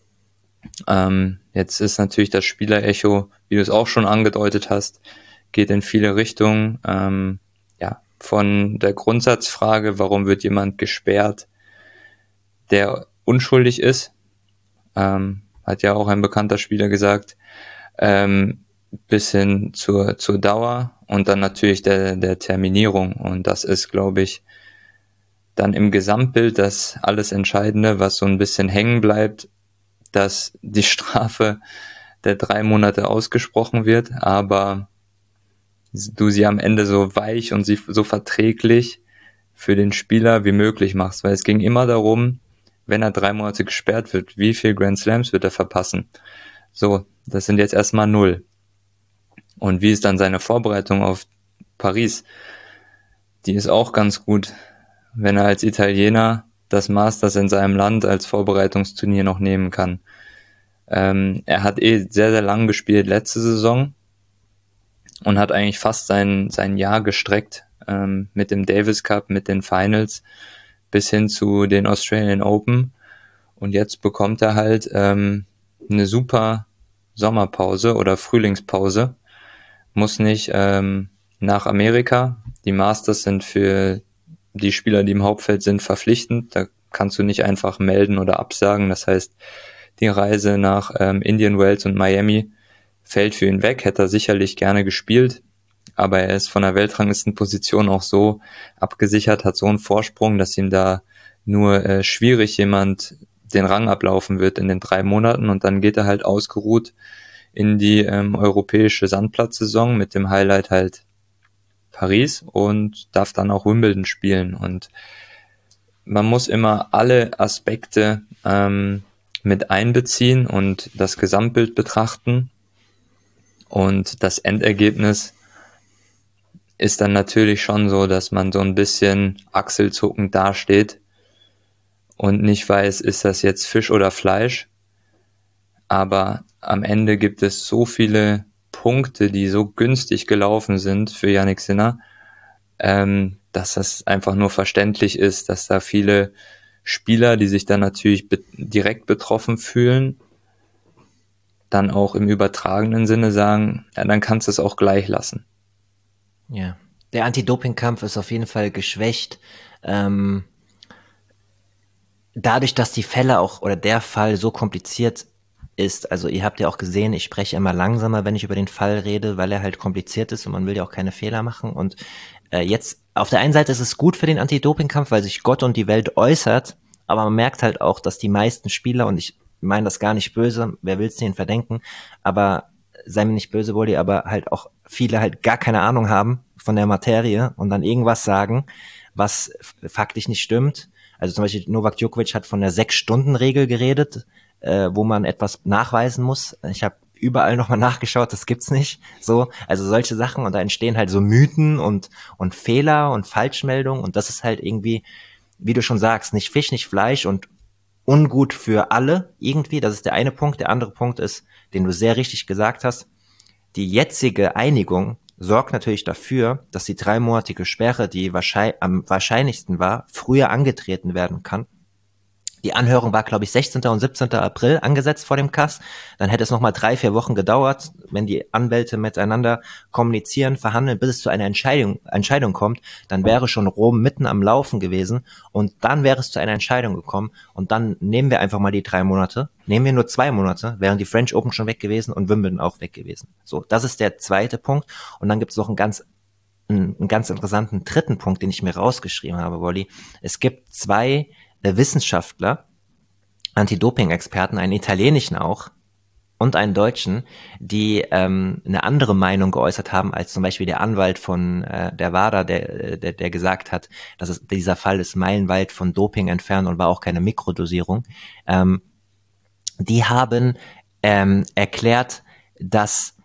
Jetzt ist natürlich das Spielerecho, wie du es auch schon angedeutet hast, geht in viele Richtungen. Von der Grundsatzfrage, warum wird jemand gesperrt, der unschuldig ist, hat ja auch ein bekannter Spieler gesagt, bis hin zur Dauer und dann natürlich der Terminierung. Und das ist, glaube ich, dann im Gesamtbild das alles Entscheidende, was so ein bisschen hängen bleibt, dass die Strafe der 3 Monate ausgesprochen wird, aber du sie am Ende so weich und sie so verträglich für den Spieler wie möglich machst, weil es ging immer darum, wenn er 3 Monate gesperrt wird, wie viel Grand Slams wird er verpassen? So, das sind jetzt erstmal 0. Und wie ist dann seine Vorbereitung auf Paris? Die ist auch ganz gut, wenn er als Italiener das Masters in seinem Land als Vorbereitungsturnier noch nehmen kann. Er hat sehr, sehr lang gespielt letzte Saison und hat eigentlich fast sein Jahr gestreckt mit dem Davis Cup, mit den Finals bis hin zu den Australian Open. Und jetzt bekommt er halt eine super Sommerpause oder Frühlingspause. Muss nicht eine nach Amerika. Die Masters sind für die Spieler, die im Hauptfeld sind, verpflichtend. Da kannst du nicht einfach melden oder absagen. Das heißt, die Reise nach Indian Wells und Miami fällt für ihn weg. Hätte er sicherlich gerne gespielt, aber er ist von der Weltranglistenposition auch so abgesichert, hat so einen Vorsprung, dass ihm da nur schwierig jemand den Rang ablaufen wird in den 3 Monaten, und dann geht er halt ausgeruht in die europäische Sandplatzsaison mit dem Highlight halt Paris und darf dann auch Wimbledon spielen. Und man muss immer alle Aspekte mit einbeziehen und das Gesamtbild betrachten, und das Endergebnis ist dann natürlich schon so, dass man so ein bisschen achselzuckend dasteht und nicht weiß, ist das jetzt Fisch oder Fleisch. Aber am Ende gibt es so viele Punkte, die so günstig gelaufen sind für Jannik Sinner, dass das einfach nur verständlich ist, dass da viele Spieler, die sich dann natürlich direkt betroffen fühlen, dann auch im übertragenen Sinne sagen, ja, dann kannst du es auch gleich lassen. Ja, der Anti-Doping-Kampf ist auf jeden Fall geschwächt. Dadurch, dass die Fälle auch, oder der Fall so kompliziert ist, also ihr habt ja auch gesehen, ich spreche immer langsamer, wenn ich über den Fall rede, weil er halt kompliziert ist und man will ja auch keine Fehler machen. Und jetzt, auf der einen Seite ist es gut für den Anti-Doping-Kampf, weil sich Gott und die Welt äußert, aber man merkt halt auch, dass die meisten Spieler, und ich meine das gar nicht böse, wer will's denen verdenken, aber sei mir nicht böse, Woli, aber halt auch viele halt gar keine Ahnung haben von der Materie und dann irgendwas sagen, was faktisch nicht stimmt. Also zum Beispiel Novak Djokovic hat von der 6-Stunden-Regel geredet, wo man etwas nachweisen muss. Ich habe überall nochmal nachgeschaut, das gibt's nicht. So, also solche Sachen, und da entstehen halt so Mythen und Fehler und Falschmeldungen, und das ist halt irgendwie, wie du schon sagst, nicht Fisch, nicht Fleisch und ungut für alle irgendwie. Das ist der eine Punkt. Der andere Punkt ist, den du sehr richtig gesagt hast, die jetzige Einigung sorgt natürlich dafür, dass die 3-monatige Sperre, die am wahrscheinlichsten war, früher angetreten werden kann. Die Anhörung war, glaube ich, 16. und 17. April angesetzt vor dem KAS. Dann hätte es nochmal 3-4 Wochen gedauert, wenn die Anwälte miteinander kommunizieren, verhandeln, bis es zu einer Entscheidung kommt. Dann wäre schon Rom mitten am Laufen gewesen, und dann wäre es zu einer Entscheidung gekommen. Und dann nehmen wir einfach mal die 3 Monate, nehmen wir nur 2 Monate, wären die French Open schon weg gewesen und Wimbledon auch weg gewesen. So, das ist der zweite Punkt. Und dann gibt es noch einen ganz interessanten dritten Punkt, den ich mir rausgeschrieben habe, Wolli. Es gibt 2 Wissenschaftler, Anti-Doping-Experten, einen italienischen auch und einen deutschen, die eine andere Meinung geäußert haben als zum Beispiel der Anwalt von der WADA, der gesagt hat, dass dieser Fall ist meilenweit von Doping entfernt und war auch keine Mikrodosierung. Die haben erklärt, dass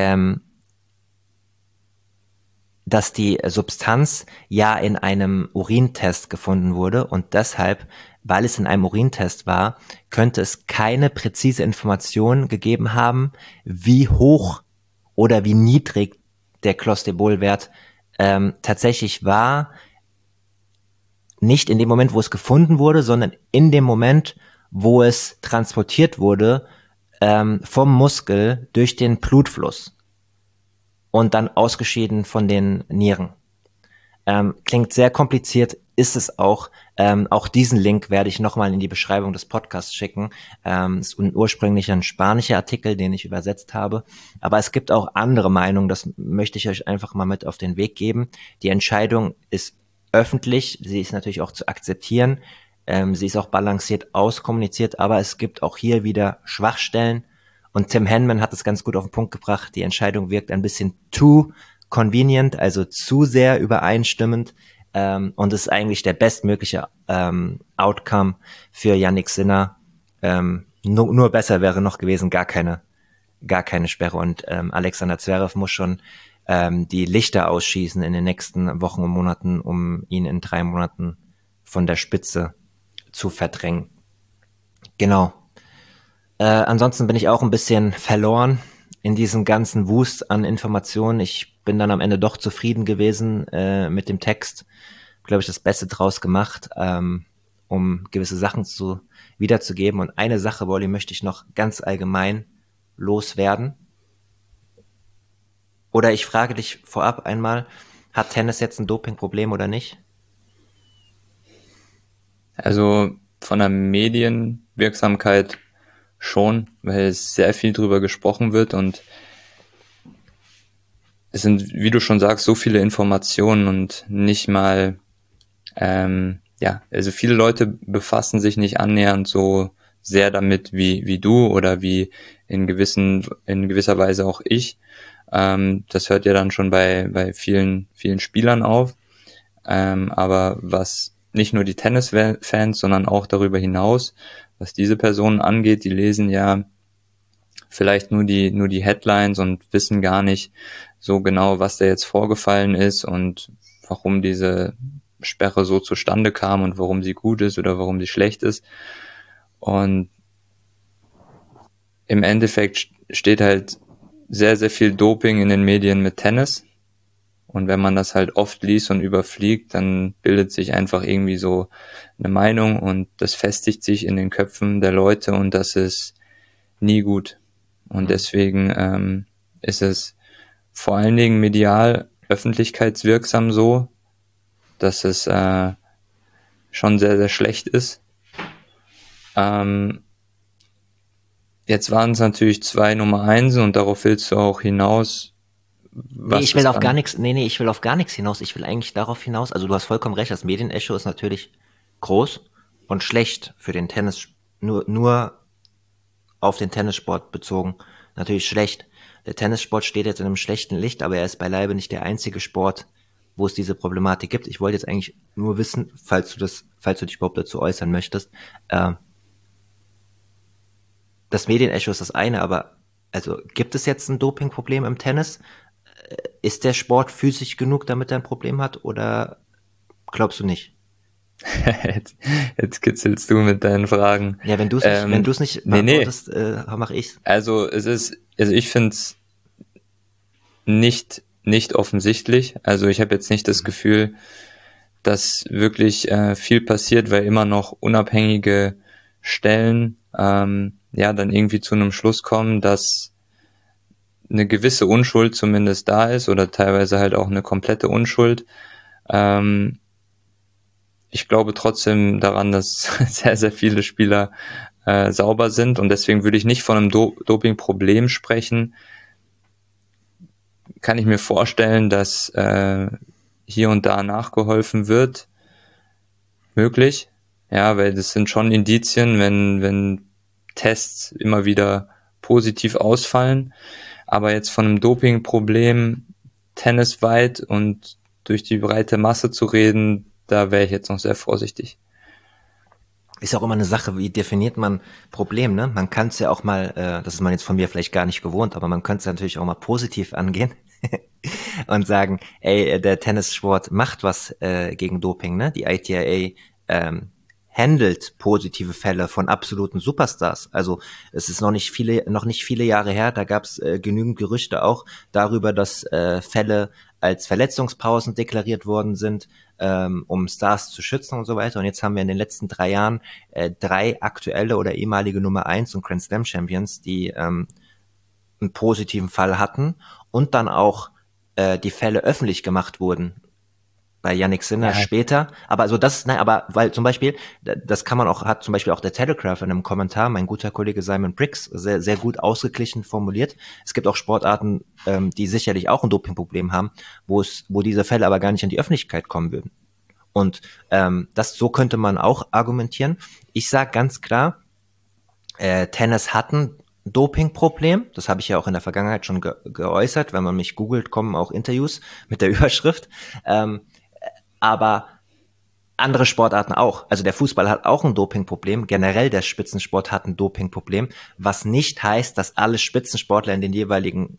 die Substanz ja in einem Urintest gefunden wurde, und deshalb, weil es in einem Urintest war, könnte es keine präzise Information gegeben haben, wie hoch oder wie niedrig der Cholestebolwert tatsächlich war. Nicht in dem Moment, wo es gefunden wurde, sondern in dem Moment, wo es transportiert wurde vom Muskel durch den Blutfluss und dann ausgeschieden von den Nieren. Klingt sehr kompliziert, ist es auch. Auch diesen Link werde ich nochmal in die Beschreibung des Podcasts schicken. Ist ursprünglich ein spanischer Artikel, den ich übersetzt habe. Aber es gibt auch andere Meinungen, das möchte ich euch einfach mal mit auf den Weg geben. Die Entscheidung ist öffentlich, sie ist natürlich auch zu akzeptieren. Sie ist auch balanciert auskommuniziert, aber es gibt auch hier wieder Schwachstellen. Und Tim Henman hat es ganz gut auf den Punkt gebracht. Die Entscheidung wirkt ein bisschen too convenient, also zu sehr übereinstimmend. Und ist eigentlich der bestmögliche Outcome für Jannik Sinner. Nur besser wäre noch gewesen, gar keine Sperre. Und Alexander Zverev muss schon die Lichter ausschießen in den nächsten Wochen und Monaten, um ihn in 3 Monaten von der Spitze zu verdrängen. Genau. Ansonsten bin ich auch ein bisschen verloren in diesem ganzen Wust an Informationen. Ich bin dann am Ende doch zufrieden gewesen mit dem Text. Glaube ich, das Beste draus gemacht, um gewisse Sachen wiederzugeben. Und eine Sache, Wolli, möchte ich noch ganz allgemein loswerden. Oder ich frage dich vorab einmal, hat Tennis jetzt ein Dopingproblem oder nicht? Also von der Medienwirksamkeit schon, weil es sehr viel drüber gesprochen wird und es sind, wie du schon sagst, so viele Informationen und nicht mal, also viele Leute befassen sich nicht annähernd so sehr damit wie du oder wie in gewisser Weise auch ich. Das hört ja dann schon bei vielen Spielern auf. Aber was nicht nur die Tennisfans, sondern auch darüber hinaus, was diese Personen angeht, die lesen ja vielleicht nur die Headlines und wissen gar nicht so genau, was da jetzt vorgefallen ist und warum diese Sperre so zustande kam und warum sie gut ist oder warum sie schlecht ist. Und im Endeffekt steht halt sehr, sehr viel Doping in den Medien mit Tennis. Und wenn man das halt oft liest und überfliegt, dann bildet sich einfach irgendwie so eine Meinung und das festigt sich in den Köpfen der Leute und das ist nie gut. Und deswegen ist es vor allen Dingen medial öffentlichkeitswirksam so, dass es schon sehr, sehr schlecht ist. Jetzt waren es natürlich 2 Nummer 1 und darauf willst du auch hinaus. Nee, ich will auf gar nichts, ich will auf gar nichts hinaus. Ich will eigentlich darauf hinaus, also du hast vollkommen recht, das Medienecho ist natürlich groß und schlecht für den Tennis, nur auf den Tennissport bezogen, natürlich schlecht. Der Tennissport steht jetzt in einem schlechten Licht, aber er ist beileibe nicht der einzige Sport, wo es diese Problematik gibt. Ich wollte jetzt eigentlich nur wissen, falls du dich überhaupt dazu äußern möchtest, das Medienecho ist das eine, aber also gibt es jetzt ein Dopingproblem im Tennis? Ist der Sport physisch genug, damit er ein Problem hat, oder glaubst du nicht? jetzt kitzelst du mit deinen Fragen. Ja, wenn du es nicht beantwortest, mache ich's. Also ich finde es nicht offensichtlich. Also ich habe jetzt nicht das Gefühl, dass wirklich viel passiert, weil immer noch unabhängige Stellen dann irgendwie zu einem Schluss kommen, dass eine gewisse Unschuld zumindest da ist oder teilweise halt auch eine komplette Unschuld. Ich glaube trotzdem daran, dass sehr, sehr viele Spieler sauber sind und deswegen würde ich nicht von einem Dopingproblem sprechen. Kann ich mir vorstellen, dass hier und da nachgeholfen wird. Möglich. Ja, weil das sind schon Indizien, wenn Tests immer wieder positiv ausfallen. Aber jetzt von einem Dopingproblem tennisweit und durch die breite Masse zu reden, da wäre ich jetzt noch sehr vorsichtig. Ist auch immer eine Sache, wie definiert man Problem, ne? Man kann es ja auch mal, das ist man jetzt von mir vielleicht gar nicht gewohnt, aber man könnte es natürlich auch mal positiv angehen und sagen, ey, der Tennissport macht was gegen Doping, ne? Die ITIA handelt positive Fälle von absoluten Superstars. Also es ist noch nicht viele Jahre her, da gab es genügend Gerüchte auch darüber, dass Fälle als Verletzungspausen deklariert worden sind, um Stars zu schützen und so weiter. Und jetzt haben wir in den letzten 3 Jahren 3 aktuelle oder ehemalige Nummer 1 und Grand Slam Champions, die einen positiven Fall hatten und dann auch die Fälle öffentlich gemacht wurden. Bei Yannick Sinner später, aber also das, nein, aber weil zum Beispiel, das kann man auch, hat zum Beispiel auch der Telegraph in einem Kommentar, mein guter Kollege Simon Briggs, sehr, sehr gut ausgeglichen formuliert. Es gibt auch Sportarten, die sicherlich auch ein Dopingproblem haben, wo diese Fälle aber gar nicht in die Öffentlichkeit kommen würden. Und so könnte man auch argumentieren. Ich sage ganz klar, Tennis hat ein Dopingproblem. Das habe ich ja auch in der Vergangenheit schon geäußert. Wenn man mich googelt, kommen auch Interviews mit der Überschrift. Aber andere Sportarten auch. Also der Fußball hat auch ein Dopingproblem. Generell der Spitzensport hat ein Dopingproblem, was nicht heißt, dass alle Spitzensportler in den jeweiligen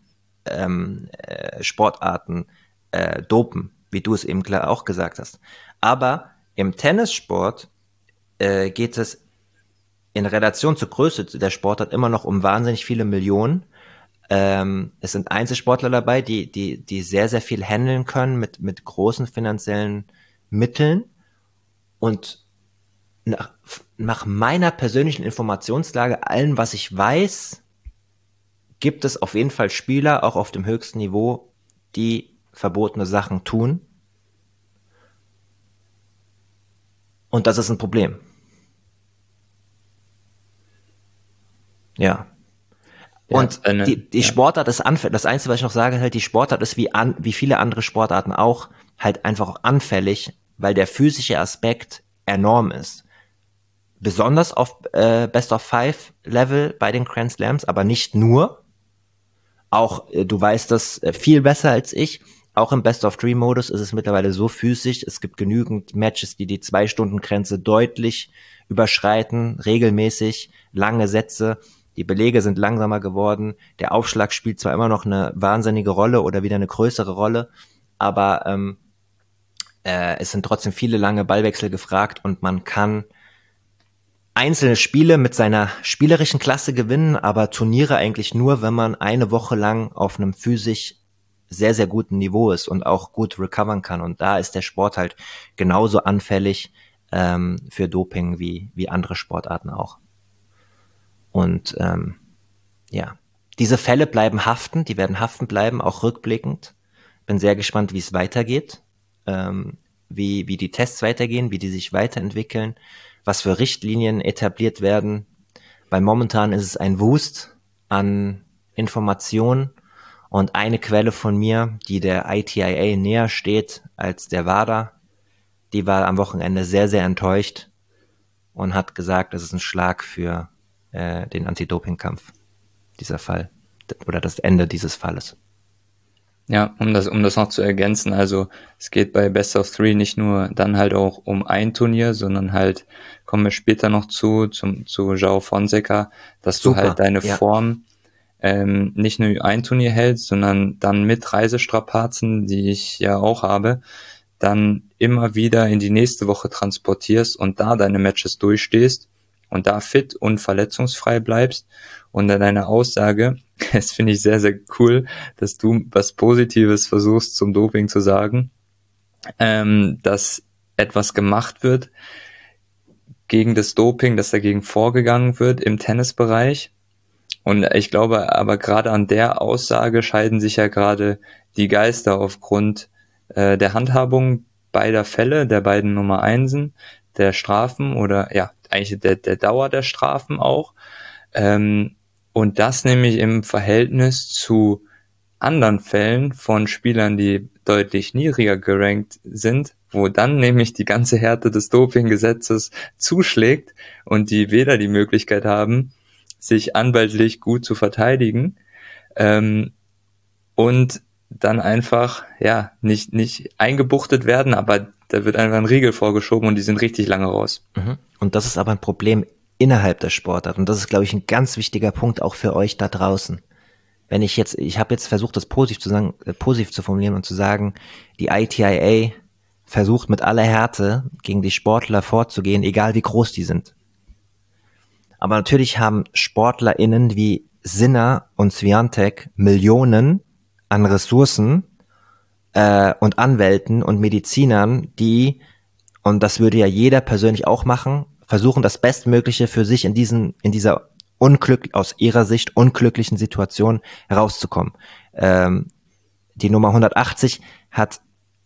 Sportarten dopen, wie du es eben klar auch gesagt hast. Aber im Tennissport geht es in Relation zur Größe der Sportart immer noch um wahnsinnig viele Millionen. Es sind Einzelsportler dabei, die sehr, sehr viel handeln können mit großen finanziellen Mitteln. Und nach meiner persönlichen Informationslage, was ich weiß, gibt es auf jeden Fall Spieler, auch auf dem höchsten Niveau, die verbotene Sachen tun. Und das ist ein Problem. Ja. Und die Sportart ist anfällig. Das Einzige, was ich noch sage, halt, die Sportart ist wie viele andere Sportarten auch halt einfach auch anfällig, weil der physische Aspekt enorm ist. Besonders auf Best-of-5-Level bei den Grand Slams, aber nicht nur. Auch, du weißt das viel besser als ich, auch im Best-of-3-Modus ist es mittlerweile so physisch, es gibt genügend Matches, die 2-Stunden-Grenze deutlich überschreiten, regelmäßig, lange Sätze, die Belege sind langsamer geworden, der Aufschlag spielt zwar immer noch eine wahnsinnige Rolle oder wieder eine größere Rolle, aber es sind trotzdem viele lange Ballwechsel gefragt und man kann einzelne Spiele mit seiner spielerischen Klasse gewinnen, aber Turniere eigentlich nur, wenn man eine Woche lang auf einem physisch sehr, sehr guten Niveau ist und auch gut recovern kann. Und da ist der Sport halt genauso anfällig für Doping wie andere Sportarten auch. Und ja, diese Fälle bleiben haften, die werden haften bleiben, auch rückblickend. Bin sehr gespannt, wie es weitergeht, wie die Tests weitergehen, wie die sich weiterentwickeln, was für Richtlinien etabliert werden, weil momentan ist es ein Wust an Informationen und eine Quelle von mir, die der ITIA näher steht als der WADA, die war am Wochenende sehr, sehr enttäuscht und hat gesagt, das ist ein Schlag für den Anti-Doping-Kampf, dieser Fall oder das Ende dieses Falles. Ja, um das noch zu ergänzen, also es geht bei Best of Three nicht nur dann halt auch um ein Turnier, sondern halt, kommen wir später noch zu João Fonseca, dass Super, du halt deine Form nicht nur ein Turnier hältst, sondern dann mit Reisestrapazen, die ich ja auch habe, dann immer wieder in die nächste Woche transportierst und da deine Matches durchstehst und da fit und verletzungsfrei bleibst. Und dann deine Aussage, das finde ich sehr, sehr cool, dass du was Positives versuchst zum Doping zu sagen, dass etwas gemacht wird gegen das Doping, dass dagegen vorgegangen wird im Tennisbereich. Und ich glaube aber gerade an der Aussage scheiden sich ja gerade die Geister aufgrund der Handhabung beider Fälle, der beiden Nummer Einsen, der Strafen oder ja, eigentlich der Dauer der Strafen auch. Und das nämlich im Verhältnis zu anderen Fällen von Spielern, die deutlich niedriger gerankt sind, wo dann nämlich die ganze Härte des Dopinggesetzes zuschlägt und die weder die Möglichkeit haben, sich anwaltlich gut zu verteidigen und dann einfach ja nicht eingebuchtet werden, aber da wird einfach ein Riegel vorgeschoben und die sind richtig lange raus. Und das ist aber ein Problem innerhalb der Sportart und das ist, glaube ich, ein ganz wichtiger Punkt auch für euch da draußen. Wenn ich habe jetzt versucht, das positiv zu formulieren und zu sagen, die ITIA versucht mit aller Härte gegen die Sportler vorzugehen, egal wie groß die sind. Aber natürlich haben SportlerInnen wie Sinner und Swiatek Millionen an Ressourcen und Anwälten und Medizinern, die, und das würde ja jeder persönlich auch machen, versuchen das Bestmögliche für sich in dieser aus ihrer Sicht unglücklichen Situation herauszukommen. Die Nummer 180 hat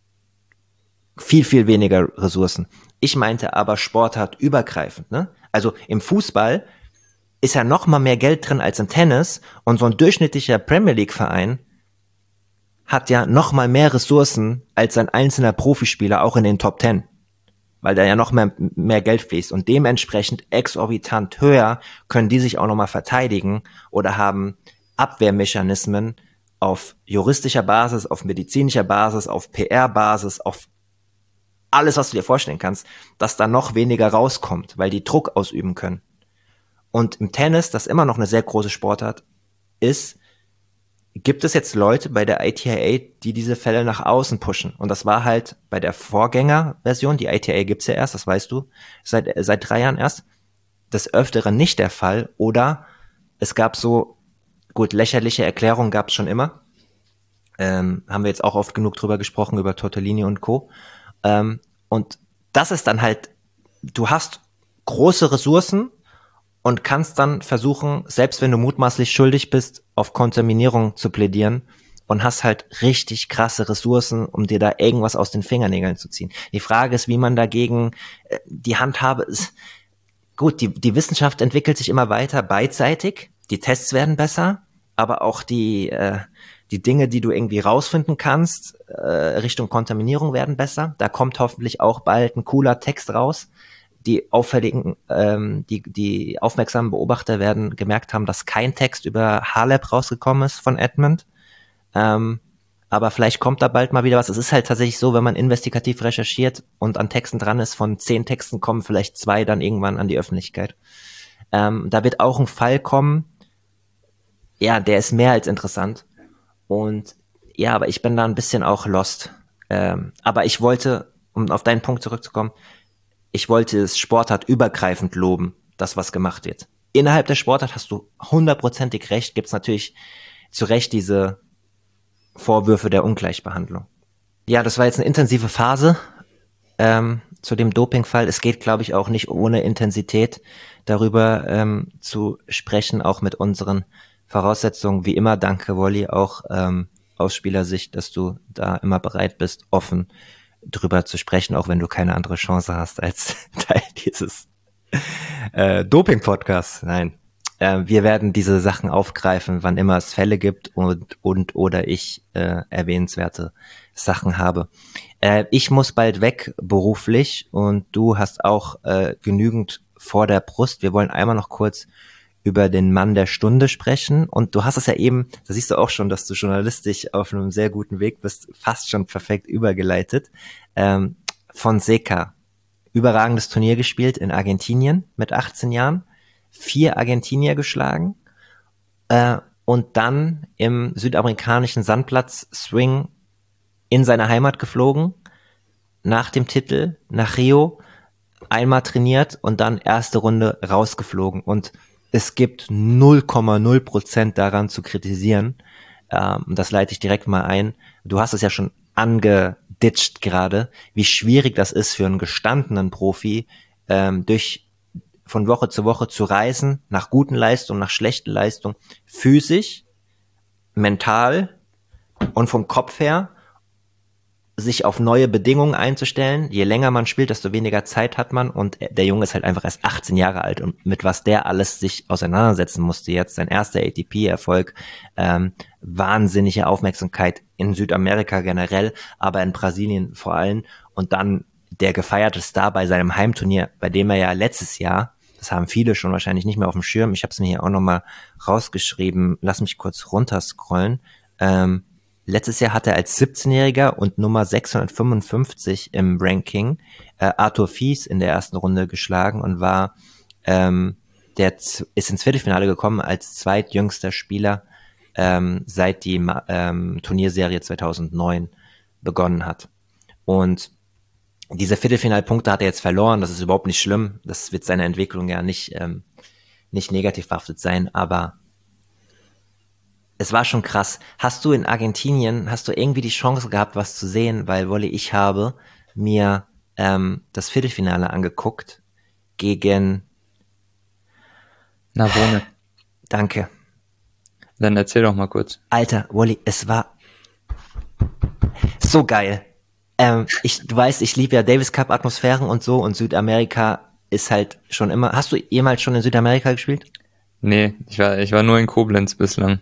viel, viel weniger Ressourcen. Ich meinte aber sportartübergreifend, ne? Also im Fußball ist ja noch mal mehr Geld drin als im Tennis und so ein durchschnittlicher Premier League Verein hat ja noch mal mehr Ressourcen als ein einzelner Profispieler auch in den Top 10, weil da ja noch mehr Geld fließt und dementsprechend exorbitant höher können die sich auch noch mal verteidigen oder haben Abwehrmechanismen auf juristischer Basis, auf medizinischer Basis, auf PR-Basis, auf alles, was du dir vorstellen kannst, dass da noch weniger rauskommt, weil die Druck ausüben können. Und im Tennis, das immer noch eine sehr große Sportart ist, gibt es jetzt Leute bei der ITIA, die diese Fälle nach außen pushen. Und das war halt bei der Vorgängerversion, die ITIA gibt's ja erst, das weißt du, seit 3 Jahren erst, des Öfteren nicht der Fall. Oder es gab so, gut, lächerliche Erklärungen gab's schon immer. Haben wir jetzt auch oft genug drüber gesprochen, über Tortellini und Co. Und das ist dann halt, du hast große Ressourcen und kannst dann versuchen, selbst wenn du mutmaßlich schuldig bist, auf Kontaminierung zu plädieren und hast halt richtig krasse Ressourcen, um dir da irgendwas aus den Fingernägeln zu ziehen. Die Frage ist, wie man dagegen die Handhabe ist. Gut, die Wissenschaft entwickelt sich immer weiter beidseitig, die Tests werden besser, aber auch die Dinge, die du irgendwie rausfinden kannst, Richtung Kontaminierung werden besser. Da kommt hoffentlich auch bald ein cooler Text raus. Die auffälligen, die aufmerksamen Beobachter werden gemerkt haben, dass kein Text über HLAB rausgekommen ist von Edmund. Aber vielleicht kommt da bald mal wieder was. Es ist halt tatsächlich so, wenn man investigativ recherchiert und an Texten dran ist, von 10 Texten kommen vielleicht 2 dann irgendwann an die Öffentlichkeit. Da wird auch ein Fall kommen, ja, der ist mehr als interessant. Und ja, aber ich bin da ein bisschen auch lost. Aber ich wollte, um auf deinen Punkt zurückzukommen, ich wollte es sportartübergreifend loben, das, was gemacht wird. Innerhalb der Sportart hast du 100%ig recht, gibt's natürlich zu Recht diese Vorwürfe der Ungleichbehandlung. Ja, das war jetzt eine intensive Phase zu dem Dopingfall. Es geht, glaube ich, auch nicht ohne Intensität darüber zu sprechen, auch mit unseren Voraussetzungen. Wie immer, danke Wolli, auch aus Spielersicht, dass du da immer bereit bist, offen drüber zu sprechen, auch wenn du keine andere Chance hast als Teil dieses Doping-Podcasts. Nein. Wir werden diese Sachen aufgreifen, wann immer es Fälle gibt und oder ich erwähnenswerte Sachen habe. Ich muss bald weg beruflich und du hast auch genügend vor der Brust. Wir wollen einmal noch kurz über den Mann der Stunde sprechen und du hast es ja eben, da siehst du auch schon, dass du journalistisch auf einem sehr guten Weg bist, fast schon perfekt übergeleitet. Fonseca, überragendes Turnier gespielt in Argentinien mit 18 Jahren. 4 Argentinier geschlagen und dann im südamerikanischen Sandplatz Swing in seine Heimat geflogen, nach dem Titel, nach Rio, einmal trainiert und dann erste Runde rausgeflogen. Und es gibt 0,0% daran zu kritisieren. Das leite ich direkt mal ein. Du hast es ja schon angeditscht gerade, wie schwierig das ist für einen gestandenen Profi, von Woche zu reisen, nach guten Leistungen, nach schlechten Leistungen, physisch, mental und vom Kopf her, sich auf neue Bedingungen einzustellen. Je länger man spielt, desto weniger Zeit hat man und der Junge ist halt einfach erst 18 Jahre alt und mit was der alles sich auseinandersetzen musste jetzt, sein erster ATP-Erfolg, wahnsinnige Aufmerksamkeit in Südamerika generell, aber in Brasilien vor allem und dann der gefeierte Star bei seinem Heimturnier, bei dem er ja letztes Jahr, das haben viele schon wahrscheinlich nicht mehr auf dem Schirm, ich habe es mir hier auch nochmal rausgeschrieben, lass mich kurz runterscrollen, letztes Jahr hat er als 17-Jähriger und Nummer 655 im Ranking Arthur Fies in der ersten Runde geschlagen und war, ist ins Viertelfinale gekommen als zweitjüngster Spieler, seit die Turnierserie 2009 begonnen hat. Und diese Viertelfinalpunkte hat er jetzt verloren, das ist überhaupt nicht schlimm, das wird seiner Entwicklung ja nicht negativ behaftet sein, aber es war schon krass. Hast du in Argentinien, hast du irgendwie die Chance gehabt, was zu sehen, weil Wolli, ich habe mir das Viertelfinale angeguckt gegen Navone. Danke. Dann erzähl doch mal kurz. Alter, Wolli, es war so geil. Du weißt, ich liebe ja Davis Cup Atmosphären und so und Südamerika ist halt schon immer. Hast du jemals schon in Südamerika gespielt? Nee, ich war nur in Koblenz bislang.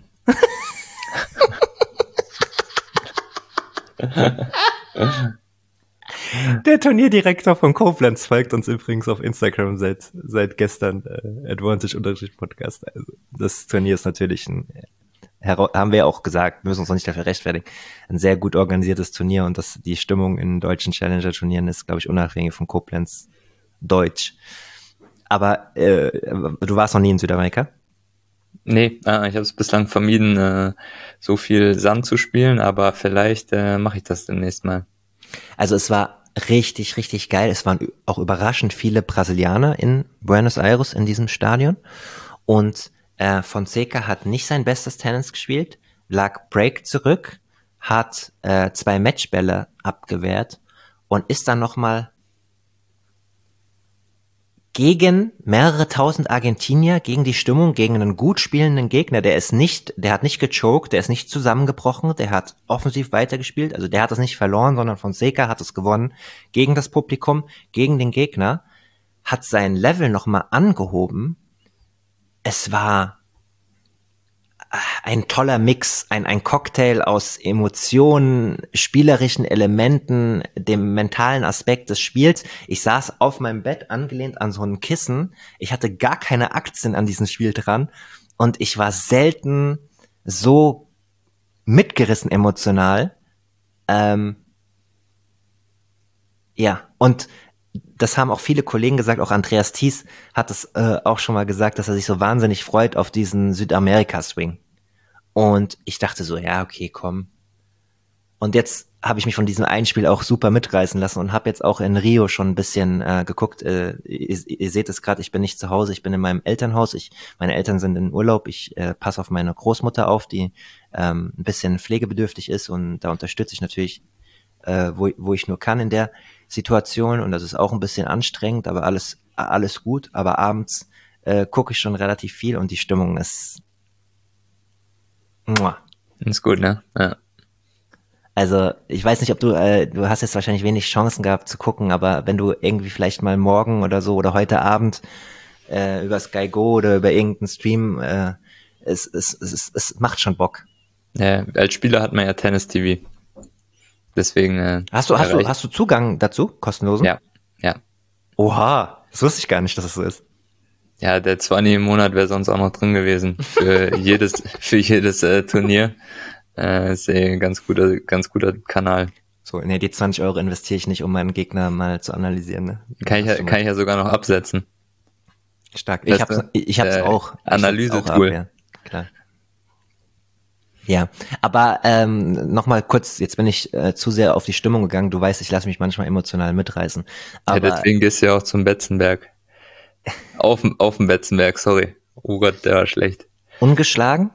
Der Turnierdirektor von Koblenz folgt uns übrigens auf Instagram seit gestern, Advantage-Podcast. Also das Turnier ist natürlich haben wir ja auch gesagt, müssen uns noch nicht dafür rechtfertigen, ein sehr gut organisiertes Turnier und die Stimmung in deutschen Challenger-Turnieren ist, glaube ich, unabhängig von Koblenz deutsch. Aber du warst noch nie in Südamerika? Nee, ich habe es bislang vermieden, so viel Sand zu spielen, aber vielleicht mache ich das demnächst mal. Also es war richtig, richtig geil. Es waren auch überraschend viele Brasilianer in Buenos Aires in diesem Stadion und Fonseca hat nicht sein bestes Tennis gespielt, lag Break zurück, hat 2 Matchbälle abgewehrt und ist dann nochmal gegen mehrere tausend Argentinier, gegen die Stimmung, gegen einen gut spielenden Gegner, der hat nicht gechoked, der ist nicht zusammengebrochen, der hat offensiv weitergespielt, also der hat das nicht verloren, sondern Fonseca hat es gewonnen, gegen das Publikum, gegen den Gegner, hat sein Level nochmal angehoben. Es war ein toller Mix, ein Cocktail aus Emotionen, spielerischen Elementen, dem mentalen Aspekt des Spiels. Ich saß auf meinem Bett angelehnt an so ein Kissen. Ich hatte gar keine Aktien an diesem Spiel dran und ich war selten so mitgerissen emotional. Ja, und das haben auch viele Kollegen gesagt, auch Andreas Thies hat es auch schon mal gesagt, dass er sich so wahnsinnig freut auf diesen Südamerika-Swing. Und ich dachte so, ja, okay, komm. Und jetzt habe ich mich von diesem einen Spiel auch super mitreißen lassen und habe jetzt auch in Rio schon ein bisschen geguckt. Ihr seht es gerade, ich bin nicht zu Hause, ich bin in meinem Elternhaus. Meine Eltern sind in Urlaub. Ich passe auf meine Großmutter auf, die ein bisschen pflegebedürftig ist. Und da unterstütze ich natürlich, wo ich nur kann in der Situation. Und das ist auch ein bisschen anstrengend, aber alles gut. Aber abends gucke ich schon relativ viel und die Stimmung ist... Muah. Ist gut, ne? Ja. Also ich weiß nicht, ob du hast jetzt wahrscheinlich wenig Chancen gehabt zu gucken, aber wenn du irgendwie vielleicht mal morgen oder so oder heute Abend über Sky Go oder über irgendeinen Stream, es macht schon Bock. Ja, als Spieler hat man ja Tennis TV. Deswegen. Hast du Zugang dazu, kostenlosen? Ja. Oha, das wusste ich gar nicht, dass es so ist. Ja, der 20 im Monat wäre sonst auch noch drin gewesen für jedes Turnier. Ist ein ganz guter Kanal. So, nee, die 20 Euro investiere ich nicht, um meinen Gegner mal zu analysieren. Ne? Kann ich ja sogar noch absetzen. Stark. Ich hab's auch. Analyse-Tool. Ja, klar. Ja, aber nochmal kurz, jetzt bin ich zu sehr auf die Stimmung gegangen. Du weißt, ich lasse mich manchmal emotional mitreißen. Aber, ja, deswegen gehst du ja auch zum Betzenberg. Auf dem Betzenberg, sorry. Oh Gott, der war schlecht. Ungeschlagen,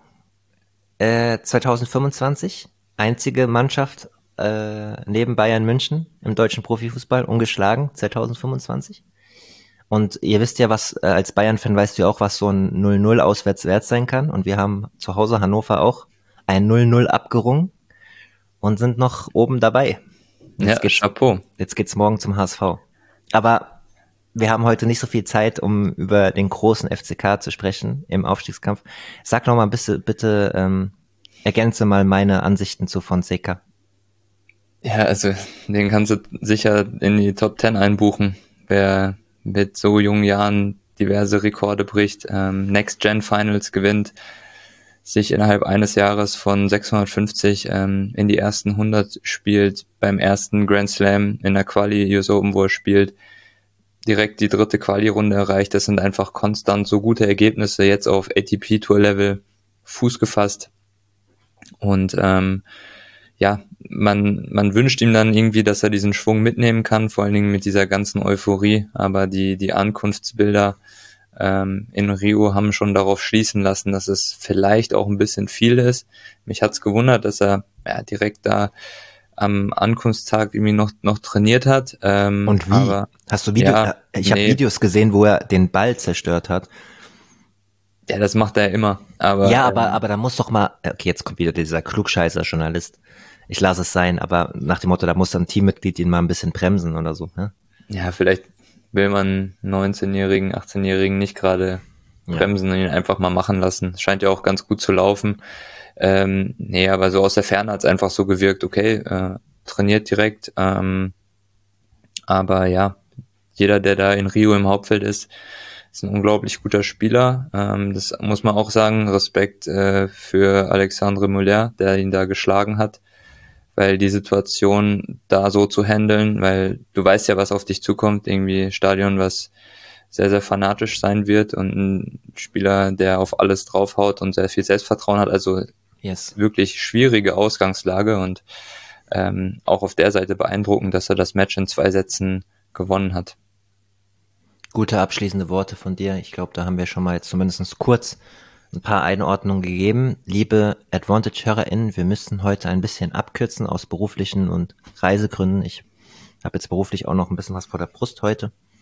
2025, einzige Mannschaft neben Bayern München im deutschen Profifußball, ungeschlagen, 2025. Und ihr wisst ja, was, als Bayern-Fan weißt du ja auch, was so ein 0-0 auswärts wert sein kann. Und wir haben zu Hause Hannover auch ein 0-0 abgerungen und sind noch oben dabei. Chapeau. Jetzt geht's morgen zum HSV. Aber wir haben heute nicht so viel Zeit, um über den großen FCK zu sprechen im Aufstiegskampf. Sag noch mal bitte ergänze mal meine Ansichten zu Fonseca. Ja, also den kannst du sicher in die Top 10 einbuchen, wer mit so jungen Jahren diverse Rekorde bricht, Next-Gen-Finals gewinnt, sich innerhalb eines Jahres von 650 in die ersten 100 spielt, beim ersten Grand Slam in der Quali US Open, wo er spielt, direkt die dritte Quali-Runde erreicht. Das sind einfach konstant so gute Ergebnisse, jetzt auf ATP-Tour-Level Fuß gefasst. Und ja, man wünscht ihm dann irgendwie, dass er diesen Schwung mitnehmen kann, vor allen Dingen mit dieser ganzen Euphorie, aber die Ankunftsbilder in Rio haben schon darauf schließen lassen, dass es vielleicht auch ein bisschen viel ist. Mich hat's gewundert, dass er direkt da am Ankunftstag irgendwie noch trainiert hat. Und wie? Aber, hast du Videos? Ja, ich habe Videos gesehen, wo er den Ball zerstört hat. Ja, das macht er immer. Aber da muss doch mal, okay, jetzt kommt wieder dieser Klugscheißer-Journalist. Ich lasse es sein, aber nach dem Motto, da muss dann ein Teammitglied ihn mal ein bisschen bremsen oder so. Ne? Ja, vielleicht will man 19-Jährigen, 18-Jährigen nicht gerade bremsen und ihn einfach mal machen lassen. Scheint ja auch ganz gut zu laufen. Nee, aber so aus der Ferne hat es einfach so gewirkt, okay, trainiert direkt. Aber ja, jeder, der da in Rio im Hauptfeld ist ein unglaublich guter Spieler. Das muss man auch sagen. Respekt für Alexandre Muller, der ihn da geschlagen hat. Weil die Situation da so zu handeln, weil du weißt ja, was auf dich zukommt, irgendwie Stadion, was sehr, sehr fanatisch sein wird und ein Spieler, der auf alles draufhaut und sehr viel Selbstvertrauen hat, also wirklich schwierige Ausgangslage und auch auf der Seite beeindruckend, dass er das Match in 2 Sätzen gewonnen hat. Gute abschließende Worte von dir. Ich glaube, da haben wir schon mal jetzt zumindest kurz ein paar Einordnungen gegeben. Liebe Advantage-HörerInnen, wir müssen heute ein bisschen abkürzen aus beruflichen und Reisegründen. Ich habe jetzt beruflich auch noch ein bisschen was vor der Brust heute.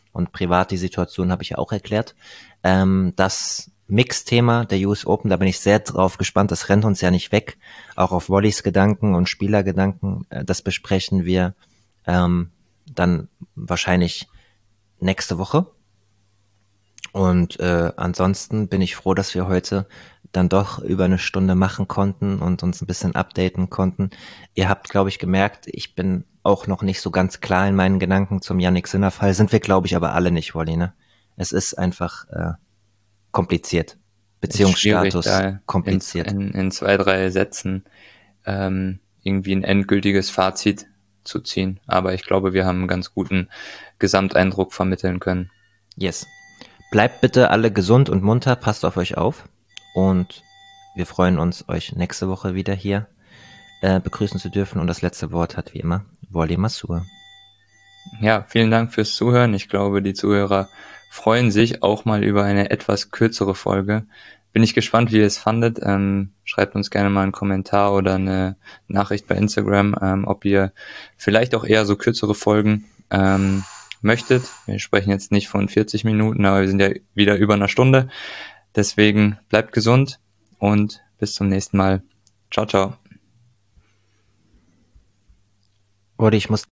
und privat die Situation habe ich ja auch erklärt. Das Mix-Thema der US Open, da bin ich sehr drauf gespannt. Das rennt uns ja nicht weg. Auch auf Wollys Gedanken und Spielergedanken, das besprechen wir dann wahrscheinlich nächste Woche. Und ansonsten bin ich froh, dass wir heute dann doch über eine Stunde machen konnten und uns ein bisschen updaten konnten. Ihr habt, glaube ich, gemerkt, ich bin auch noch nicht so ganz klar in meinen Gedanken zum Jannik Sinner-Fall. Sind wir, glaube ich, aber alle nicht, Wolli, ne? Es ist einfach kompliziert. Ist schwierig, Beziehungsstatus da kompliziert. in 2, 3 Sätzen irgendwie ein endgültiges Fazit zu ziehen. Aber ich glaube, wir haben einen ganz guten Gesamteindruck vermitteln können. Yes. Bleibt bitte alle gesund und munter, passt auf euch auf und wir freuen uns, euch nächste Woche wieder hier begrüßen zu dürfen und das letzte Wort hat wie immer Wolli Masur. Ja, vielen Dank fürs Zuhören. Ich glaube, die Zuhörer freuen sich auch mal über eine etwas kürzere Folge. Bin ich gespannt, wie ihr es fandet. Schreibt uns gerne mal einen Kommentar oder eine Nachricht bei Instagram, ob ihr vielleicht auch eher so kürzere Folgen möchtet. Wir sprechen jetzt nicht von 40 Minuten, aber wir sind ja wieder über einer Stunde. Deswegen bleibt gesund und bis zum nächsten Mal. Ciao, ciao. Wolli, ich muss